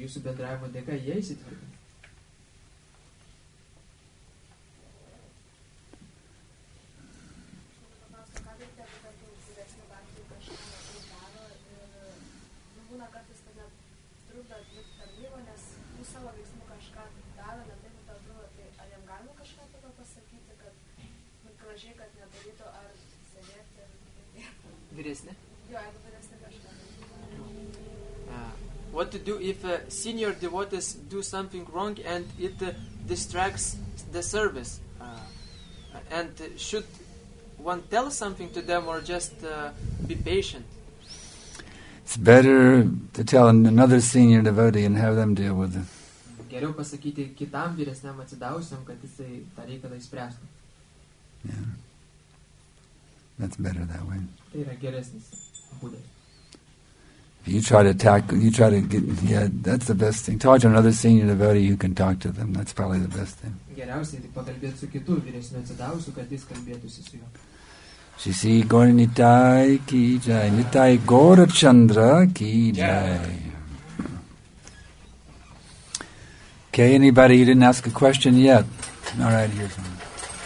Uh, what to do if uh, senior devotees do something wrong and it uh, distracts the service? Uh, and uh, should one tell something to them or just uh, be patient? It's better to tell another senior devotee and have them deal with it. Geriau pasakyti kitam vyresniam atsidavusiam, kad jisai tą reikalą išspręstų. Yeah. That's better that way. Tai yra geresnis būdas. You try to attack, you try to get, yeah, that's the best thing. Talk to another senior devotee, you can talk to them. That's probably the best thing. Geriausiai tik pakalbėti su kitu vyresniu atsidavusiu, kad jis kalbėtųsi su juo. Shri Gaura Nitai ki jai, Nitai Gaura Chandra ki jai. Okay, anybody who didn't ask a question yet? All right, here's one.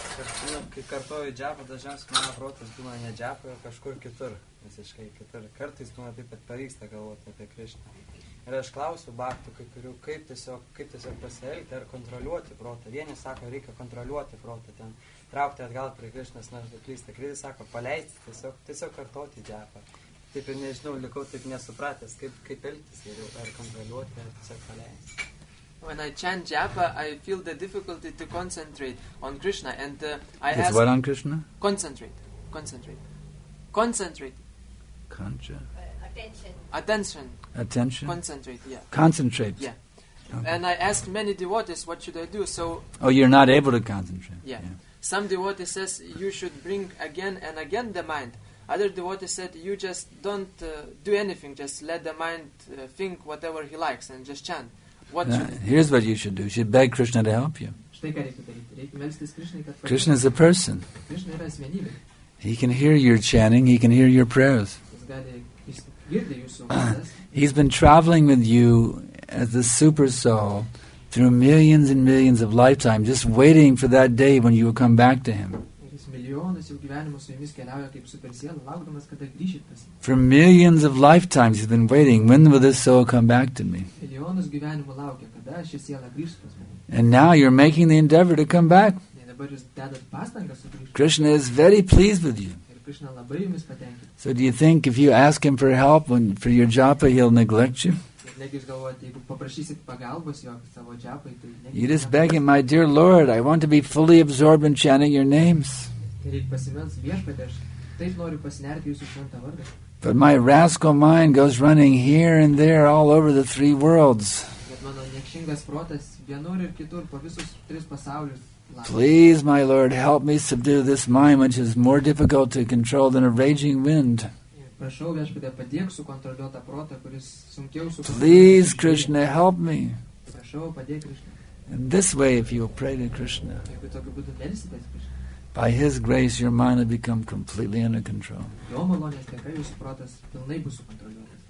Kai kartoju džapą, dažniausiai mano protas būna ne džapą ir kažkur kitur, visiškai kitur. Kartais būna taip, kad pavyksta galvoti apie Krišną. Ir aš klausiu bhaktų kai kurių, kaip tiesiog, kaip tiesiog pasielgti ar kontroliuoti protą. Vieni sako, reikia kontroliuoti protą, ten traukti atgal prie Krišnos, nors klysta. Kiti sako, paleisti, tiesiog, tiesiog kartoti džapą. Taip ir nežinau, likau taip nesupratęs, kaip, kaip elgtis geriau, ar kontroliuoti, ar tiesiog paleisti. When I chant japa, I feel the difficulty to concentrate on Krishna, and uh, I It's ask... what on Krishna? Concentrate, concentrate, concentrate. Concha. Attention. Attention. Attention? Concentrate, yeah. Concentrate. Yeah. Okay. And I asked many devotees, what should I do? So... Oh, you're not able to concentrate. Yeah. yeah. Some devotee says you should bring again and again the mind. Other devotee said you just don't uh, do anything, just let the mind uh, think whatever he likes and just chant. What Uh, should here's what you should do. You should beg Krishna to help you. Štai ką reikia daryti. Reikia melstis Krishnai, kad Krishna is a person. Krishna yra asmenybė. He can hear your chanting. He can hear your prayers. Jis gali išgirdi jūsų maldas. He's been traveling with you as the super soul through millions and millions of lifetimes, just waiting for that day when you will come back to him. Ir jis milijonus jau gyvenimų su jumis keliauja kaip super siela, laukdamas, kada grįšit pas jį. For millions of lifetimes he's been waiting. When will this soul come back to me? Milijonus gyvenimų laukia, kada ši siela grįš pas mane. And now you're making the endeavor to come back. Ir dabar jūs dedat pastangas sugrįžti. Krishna is very pleased with you. Ir Krishna labai jumis patenkinta. So do you think if you ask him for help when, for your japa, he'll neglect you? Ir negi jūs galvojate, jeigu paprašysit pagalbos jo savo džapai, tai negi... You just beg him, my dear Lord, I want to be fully absorbed in chanting your names. Ir reikia pasimels viešpatį, aš taip noriu pasinerti jūsų šventą vardą. But my rascal mind goes running here and there all over the three worlds. Bet mano niekšingas protas vienur ir kitur po visus tris pasaulius. Please, my Lord, help me subdue this mind which is more difficult to control than a raging wind. Prašau viešpatį, padėk sukontroliuoti tą protą, kuris sunkiau sukontroliuoti. Please, Krishna, help me. Prašau, padėk Krishna. And this way, if you will pray to Krishna, Jeigu tokiu būdu melsitės Krishna, by His grace, your mind will become completely under control. jo malonės dėka jūsų protas pilnai bus sukontroliuotas.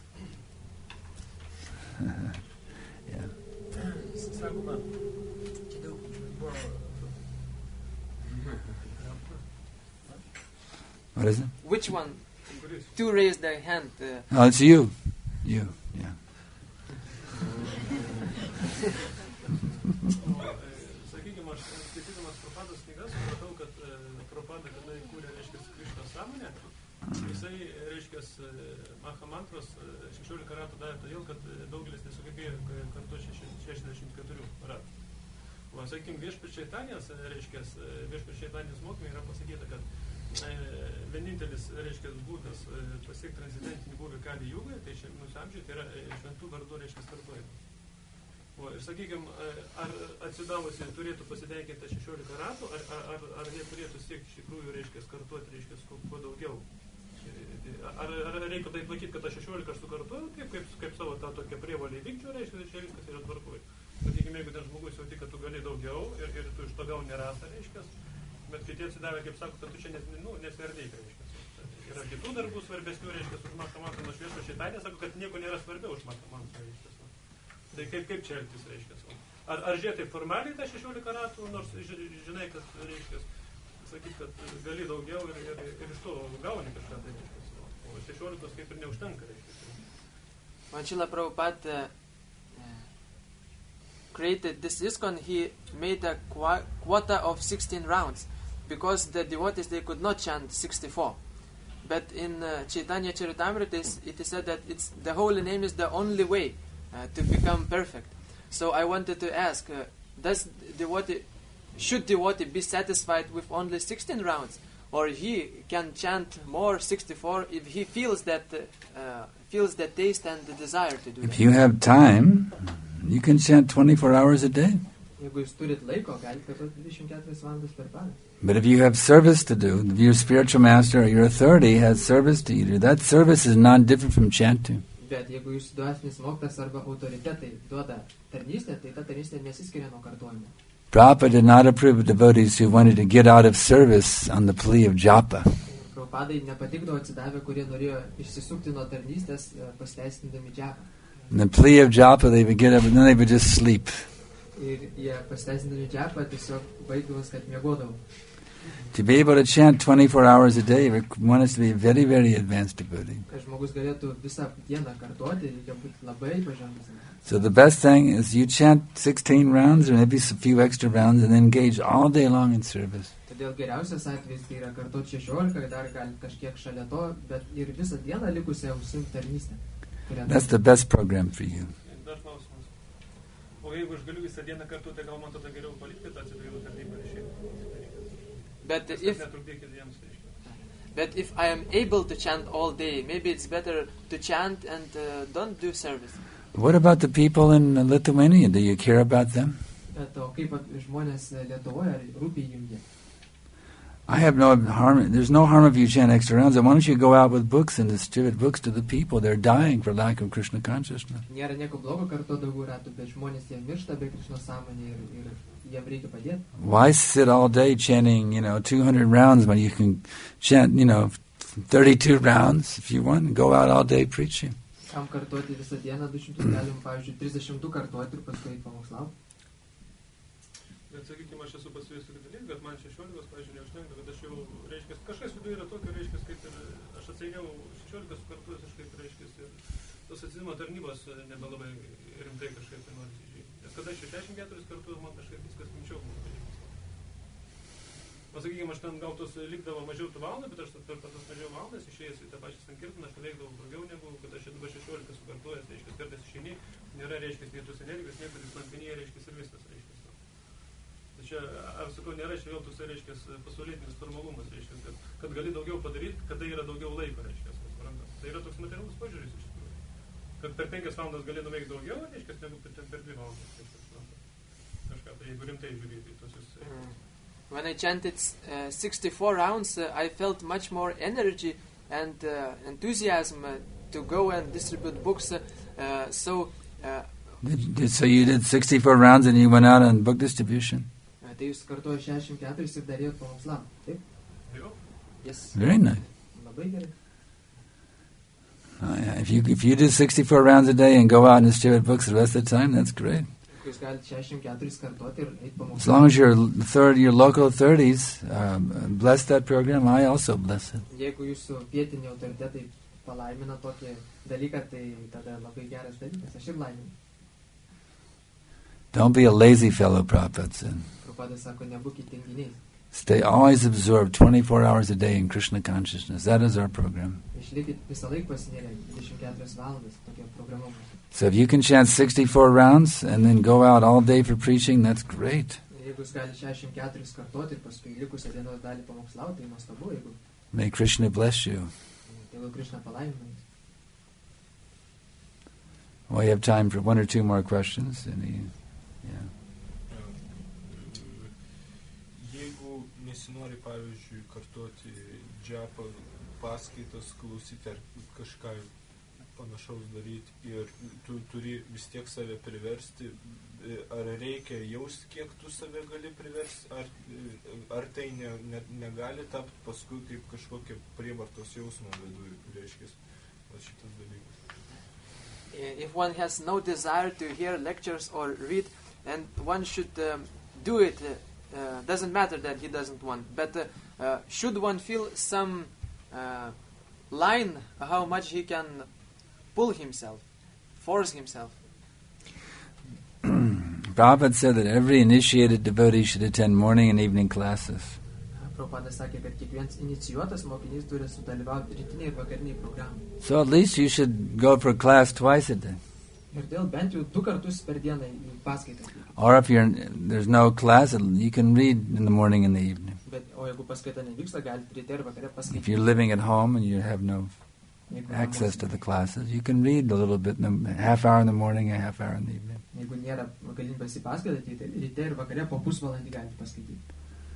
Yeah. Sakoma, čia daug buvo... What is it? Which one? Two raised their hand. Uh, Oh, it's you. You, yeah. Sakykime, aš skaitydamas Prabhupados knygas, supratau, kad Prabhupada, kada įkūrė, reiškia, Krišnos sąmonę, jisai, reiškia, Mahamantros šešiolika ratų davė todėl, kad daugelis nesugebėjo kartu šešiasdešimt keturių ratų. O Va, sakykim, viešpaties Čaitanijos, reiškia, viešpaties Čaitanijos mokymai yra pasakyta, kad e, vienintelis, reiškia, būdas e, pasiekti transcendentinį būvį Kali Jugai, tai čia mūsų amžiai, tai yra e, šventų vardų, reiškia, kartojimas. O, ir sakykim, ar atsidavusi turėtų pasitenkinti šešiolika ratų, ar, ar, ar, ar jie turėtų siekti iš tikrųjų, reiškia, kartuoti, reiškia, kuo daugiau. Ar, ar reikia taip laikyti, kad aš šešiolika aš sukartuoju, kaip, kaip, kaip savo tą tokią prievalį vykdžiu, reiškia, tai čia viskas yra tvarkoj. Sakykim, jeigu ten žmogus jauti, kad tu gali daugiau ir, ir tu iš to gauni ratą, reiškia, bet kiti atsidavę, kaip sako, kad tu čia nes, nu, nesverdėk, reiškia. Yra kitų darbų svarbesnių, reiškia, už makamantą nuo šviesų Čaitanija, sako, kad nieko nėra svarbiau už makamantą, reiškia. Tai kaip, kaip čia elgtis, reiškia. Ar, ar žiūrėti formaliai tą šešiolika ratų, nors žinai, kad, reiškia, sakyt, kad gali daugiau ir, ir, ir iš to gauni kažką, tai reiškia. O šešiolikos kaip ir neužtenka, reiškia. When Srila Prabhupada uh, created this ISKCON, he made a qu- quota of sixteen rounds, because the devotees, they could not chant sixty-four. But in uh, Chaitanya Charitamrita, it is said that it's, the holy name is the only way uh, to become perfect. So I wanted to ask, uh, does devotee, should devotee be satisfied with only sixteen rounds? Or he can chant more sixty-four if he feels that uh, feels the taste and the desire to do if that. you have time, you can chant twenty-four hours a day. Jeigu jūs turit laiko, galite kartuoti dvidešimt keturias valandas per parą. But if you have service to do, if your spiritual master or your authority has service to you, that service is not different from chanting. Bet jeigu jūs dvasinis mokytojas arba autoritetai duoda tarnystę, tai ta tarnystė nesiskiria nuo kartojimo. Prabhupada did not approve of devotees who wanted to get out of service on the plea of japa. Prabhupadai nepatikdavo atsidavę, kurie norėjo išsisukti nuo tarnystės, pasiteisindami džapą. In the plea of japa, they would get up and then they would just sleep. Ir jie pasiteisindami džapą tiesiog baigdavos, kad miegodavo. To be able to chant twenty-four hours a day, one has to be a very, very advanced devotee. Kad žmogus galėtų visą dieną kartoti, reikia būti labai pažengus. So the best thing is you chant sixteen rounds or maybe a few extra rounds and then engage all day long in service. Todėl geriausias atvejis tai yra kartoti šešiolika, dar gal kažkiek šalia to, bet ir visą dieną likusią užsiimti tarnystę. That's the best program for you. Dar klausimas. O jeigu aš galiu visą dieną kartuoti, gal man tada geriau palikti tą atsidarydų tarnybą ir išėjti? But if, but if I am able to chant all day, maybe it's better to chant and uh, don't do service. What about the people in Lithuania? Do you care about them? Bet o kaip žmonės Lietuvoje, ar rūpi jums jie? I have no harm. There's no harm if you chant extra rounds. And why don't you go out with books and distribute books to the people? They're dying for lack of Krishna consciousness. Nėra nieko blogo kartu daugiau ratų, bet žmonės jie miršta be Krishna sąmonė ir, ir jiem reikia padėti. Why sit all day chanting, you know, two hundred rounds when you can chant, you know, thirty-two rounds if you want and go out all day preaching? Kam kartuoti visą dieną du šimtus, galim, pavyzdžiui, trisdešimt du kartuoti ir paskui pamokslauti. Bet sakykime, aš esu pasivėjęs tokį dalyką, kad man šešiolikos, pavyzdžiui, neužtenka, kad aš jau, reiškia, kažkas viduje yra tokio, reiškia, kaip ir aš atsainiau šešiolikos kartus, aš kaip, reiškia, ir tos atsisimo tarnybos nebelabai rimtai kažkaip tai nori įžiūrėti. Nes kada aš šešiasdešimt keturis kartus, man kažkaip viskas rimčiau. O sakykime, aš ten gal tos likdavo mažiau tų valandų, bet aš per tas mažiau valandas išėjęs į tą pačią sankirtaną, aš veikdavau daugiau negu, kad aš dabar šešiolika sukartuojęs, reiškia, kartais išeini, nėra, reiškia, nei tos energijos, niekur jis lampinėje, reiškia, ir viskas, reiškia. Tai čia, ar sakau, nėra čia vėl tos, reiškia, pasaulietinis formalumas, reiškia, kad, kad gali daugiau padaryti, kada yra daugiau laiko, reiškia, suprantat. Tai yra toks materialus požiūris iš tikrųjų. Kad per penkias valandas gali nuveikti daugiau, reiškia, negu per, per dvi valandas, reiškia, kažką, tai jeigu rimtai žiūrėti, tos jūs... When I chanted uh, sixty-four rounds, uh, I felt much more energy and uh, enthusiasm uh, to go and distribute books. Uh, uh, so, uh, did, did, so you did sixty-four rounds and you went out on book distribution? Tai jūs kartuoju šešiasdešimt keturis ir darėjot pamokslam, taip? Yes. Very nice. Labai gerai. Oh, yeah. If you if you do sixty-four rounds a day and go out and distribute books the rest of the time, that's great. Jūs galite šešiasdešimt keturis kartuoti ir eiti pamokslam. As long as your third, your local authorities um, bless that program, I also bless it. Jeigu jūsų vietiniai autoritetai palaimina tokį dalyką, tai tada labai geras dalykas. Aš ir laiminu. Don't be a lazy fellow, Prabhupada said. Prabhupada sako, nebūkit tinginiais. Stay always absorbed twenty-four hours a day in Krishna consciousness. That is our program. Išlikit visą laiką pasinėrę dvidešimt keturias valandas, tokia programa. So if you can chant sixty-four rounds and then go out all day for preaching, that's great. Jeigu jis gali šešiasdešimt keturis kartoti ir paskui likusią dienos dalį pamokslauti, tai nuostabu, jeigu May Krishna bless you. Tegu Krishna palaimina. Well, you have time for one or two more questions. Any, yeah. Jeigu nesinori, pavyzdžiui, kartoti džapą, paskaitas, klausyti ar kažką panašaus daryti ir tu turi vis tiek save priversti, ar reikia jausti, kiek tu save gali priversti, ar, ar tai ne, ne, negali tapti paskui kaip kažkokia prievartos jausmo viduj, reiškia, šitas dalykas. If one has no desire to hear lectures or read, and one should um, do it, uh, uh, doesn't matter that he doesn't want, but uh, uh, should one feel some uh, line how much he can pull himself, force himself? Prabhupada said that every initiated devotee should attend morning and evening classes. Prabhupada sakė, kad kiekvienas inicijuotas mokinys turi sudalyvauti rytiniai ir vakariniai programai. So at least you should go for class twice a day. Ir dėl bent jau du kartus per dieną į paskaitą. Or if you're, there's no class, you can read in the morning and the evening. Bet, o jeigu paskaita nevyksta, galite ryte ir vakare paskaityti. If you're living at home and you have no access to the classes, you can read a little bit, in the, half hour in the morning, a half hour in the evening. Jeigu nėra galimybės į paskaitą, tai ryte ir vakare po pusvalandį galite paskaityti.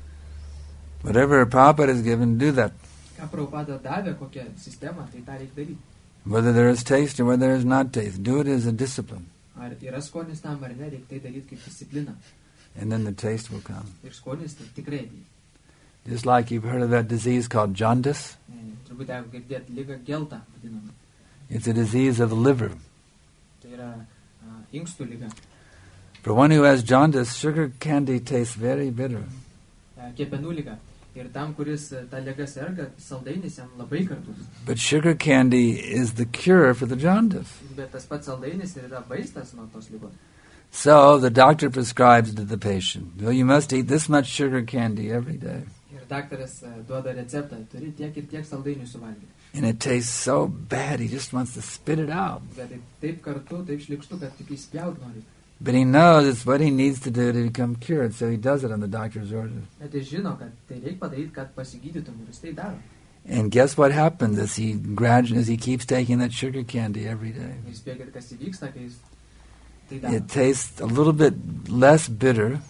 Whatever Prabhupada has given, do that. Ką Prabhupada davė, kokią sistemą, tai tą reikia daryti. Whether there is taste or whether there is not taste, do it as a discipline. Ar yra skonis tam ar ne, reikia tai daryti kaip discipliną. And then the taste will come. Ir skonis tai tikrai ateis. Just like you've heard of that disease called jaundice. Turbūt teko girdėti ligą geltą vadinamą. It's a disease of the liver. Tai yra uh, inkstų liga. For one who has jaundice, sugar candy tastes very bitter. Uh, kepenų liga. Ir tam, kuris uh, tą ligą serga, saldainis jam labai kartus. But sugar candy is the cure for the jaundice. Bet tas pats saldainis ir yra vaistas nuo tos ligos. So the doctor prescribes to the patient, well, you must eat this much sugar candy every day. Ir daktaras uh, duoda receptą, turi tiek ir tiek saldainių suvalgyti. And it tastes so bad, he just wants to spit it out. Bet taip kartu, taip šlikštu, kad tik įspjaut nori. But he knows it's what he needs to do to become cured, so he does it on the doctor's order. Bet jis žino, kad tai reikia padaryti, kad pasigydytum, ir jis tai daro. And guess what happens as he gradually, as he keeps taking that sugar candy every day? Ir spėkit, kas įvyksta, kai jis tai daro. It tastes a little bit less bitter,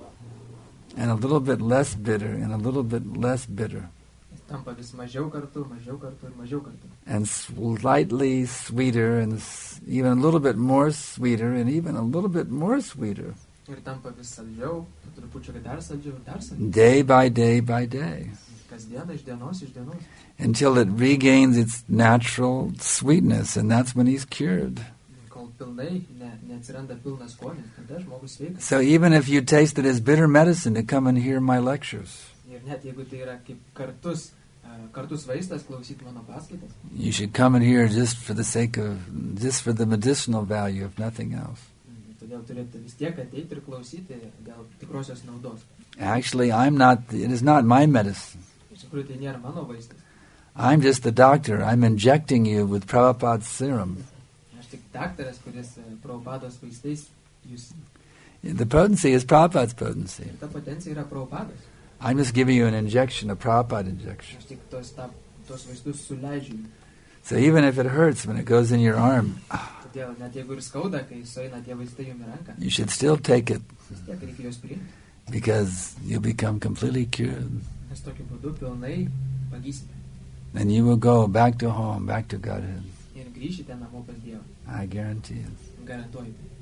and a little bit less bitter, and a little bit less bitter. Jis tampa vis mažiau kartu, mažiau kartu ir mažiau kartu. And slightly sweeter, and s- even a little bit more sweeter, and even a little bit more sweeter. Ir tampa vis saldžiau, trupučiu dar saldžiau ir dar saldžiau. Day by day by day. Kasdieną, iš dienos, iš dienos. Until it regains its natural sweetness, and that's when he's cured. Kol pilnai ne, neatsiranda pilnas skonis, tada žmogus sveikas. So even if you taste it as bitter medicine to come and hear my lectures, Ir net jeigu tai yra kaip kartus, uh, kartus vaistas klausyti mano paskaitas, you should come and hear just for the sake of, just for the medicinal value, if nothing else. todėl turėtų vis tiek ateiti ir klausyti dėl tikrosios naudos. Actually, I'm not, it is not my medicine. Iš tikrųjų, tai nėra mano vaistas. I'm just the doctor. I'm injecting you with Prabhupada's serum. Aš tik daktaras, kuris uh, Prabhupados vaistais jūs. The potency is Prabhupada's potency. Ir ta potencija yra Prabhupados. I'm just giving you an injection, a Prabhupada injection. Aš tik tos, ta, tos vaistus suleidžiu. So even if it hurts when it goes in your arm, Todėl net jeigu ir skauda, kai sueina tie vaistai jums į ranką, you should still take it vis tiek reikia juos priimti. because you'll become completely cured. Nes tokiu būdu pilnai pagysite. Then you will go back to home, back to Godhead. Ir grįšite namo pas Dievą. I guarantee it. Garantuoju tai.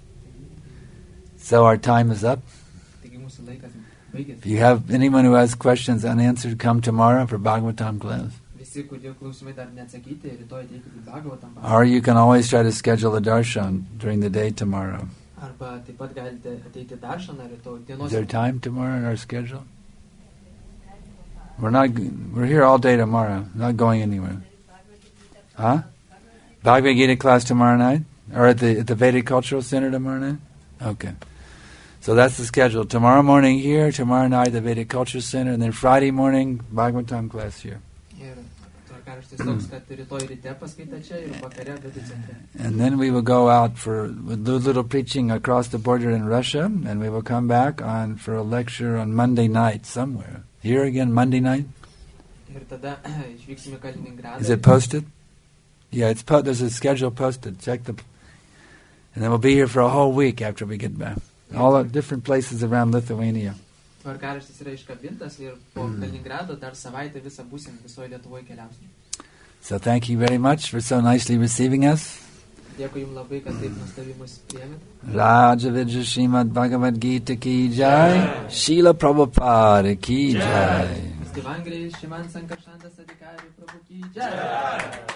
So our time is up. Taigi mūsų laikas baigėsi. If you have anyone who has questions unanswered, come tomorrow for Bhagavatam class. Visi, kurie klausimai dar neatsakyti, rytoj ateikite į Bhagavatam Or you can always try to schedule a darshan during the day tomorrow. Arba taip pat galite ateiti darshaną rytoj dienos. Is there time tomorrow in our schedule? We're not. We're here all day tomorrow. Not going anywhere. Huh? Bhagavad Gita class tomorrow night, or at the at the Vedic Cultural Center tomorrow night. Okay. So that's the schedule. Tomorrow morning here, tomorrow night the Vedic Culture Center, and then Friday morning Bhagavatam class here. Ir Tvarkaraštis toks, kad rytoj ryte paskaita čia ir vakare Vidų centre. And then we will go out for we'll do a little preaching across the border in Russia, and we will come back on for a lecture on Monday night somewhere. Here again, Monday night? Ir tada išvyksime Kaliningradą. Is it posted? Yeah, it's po- there's a schedule posted. Check the... And then we'll be here for a whole week after we get back. All the different places around Lithuania. Tvarkaraštis yra iškabintas ir po Kaliningrado dar savaitę visą būsim visoje Lietuvoje keliausim. So thank you very much for so nicely receiving us. Dėkui jums labai, kad taip nuostabiai mus priėmėt. Raja Vidya Srimad Bhagavad Gita ki jai, Srila Prabhupada ki jai. Evangelijai Šriman Sankarshantas Adhikari Prabhu ki jai.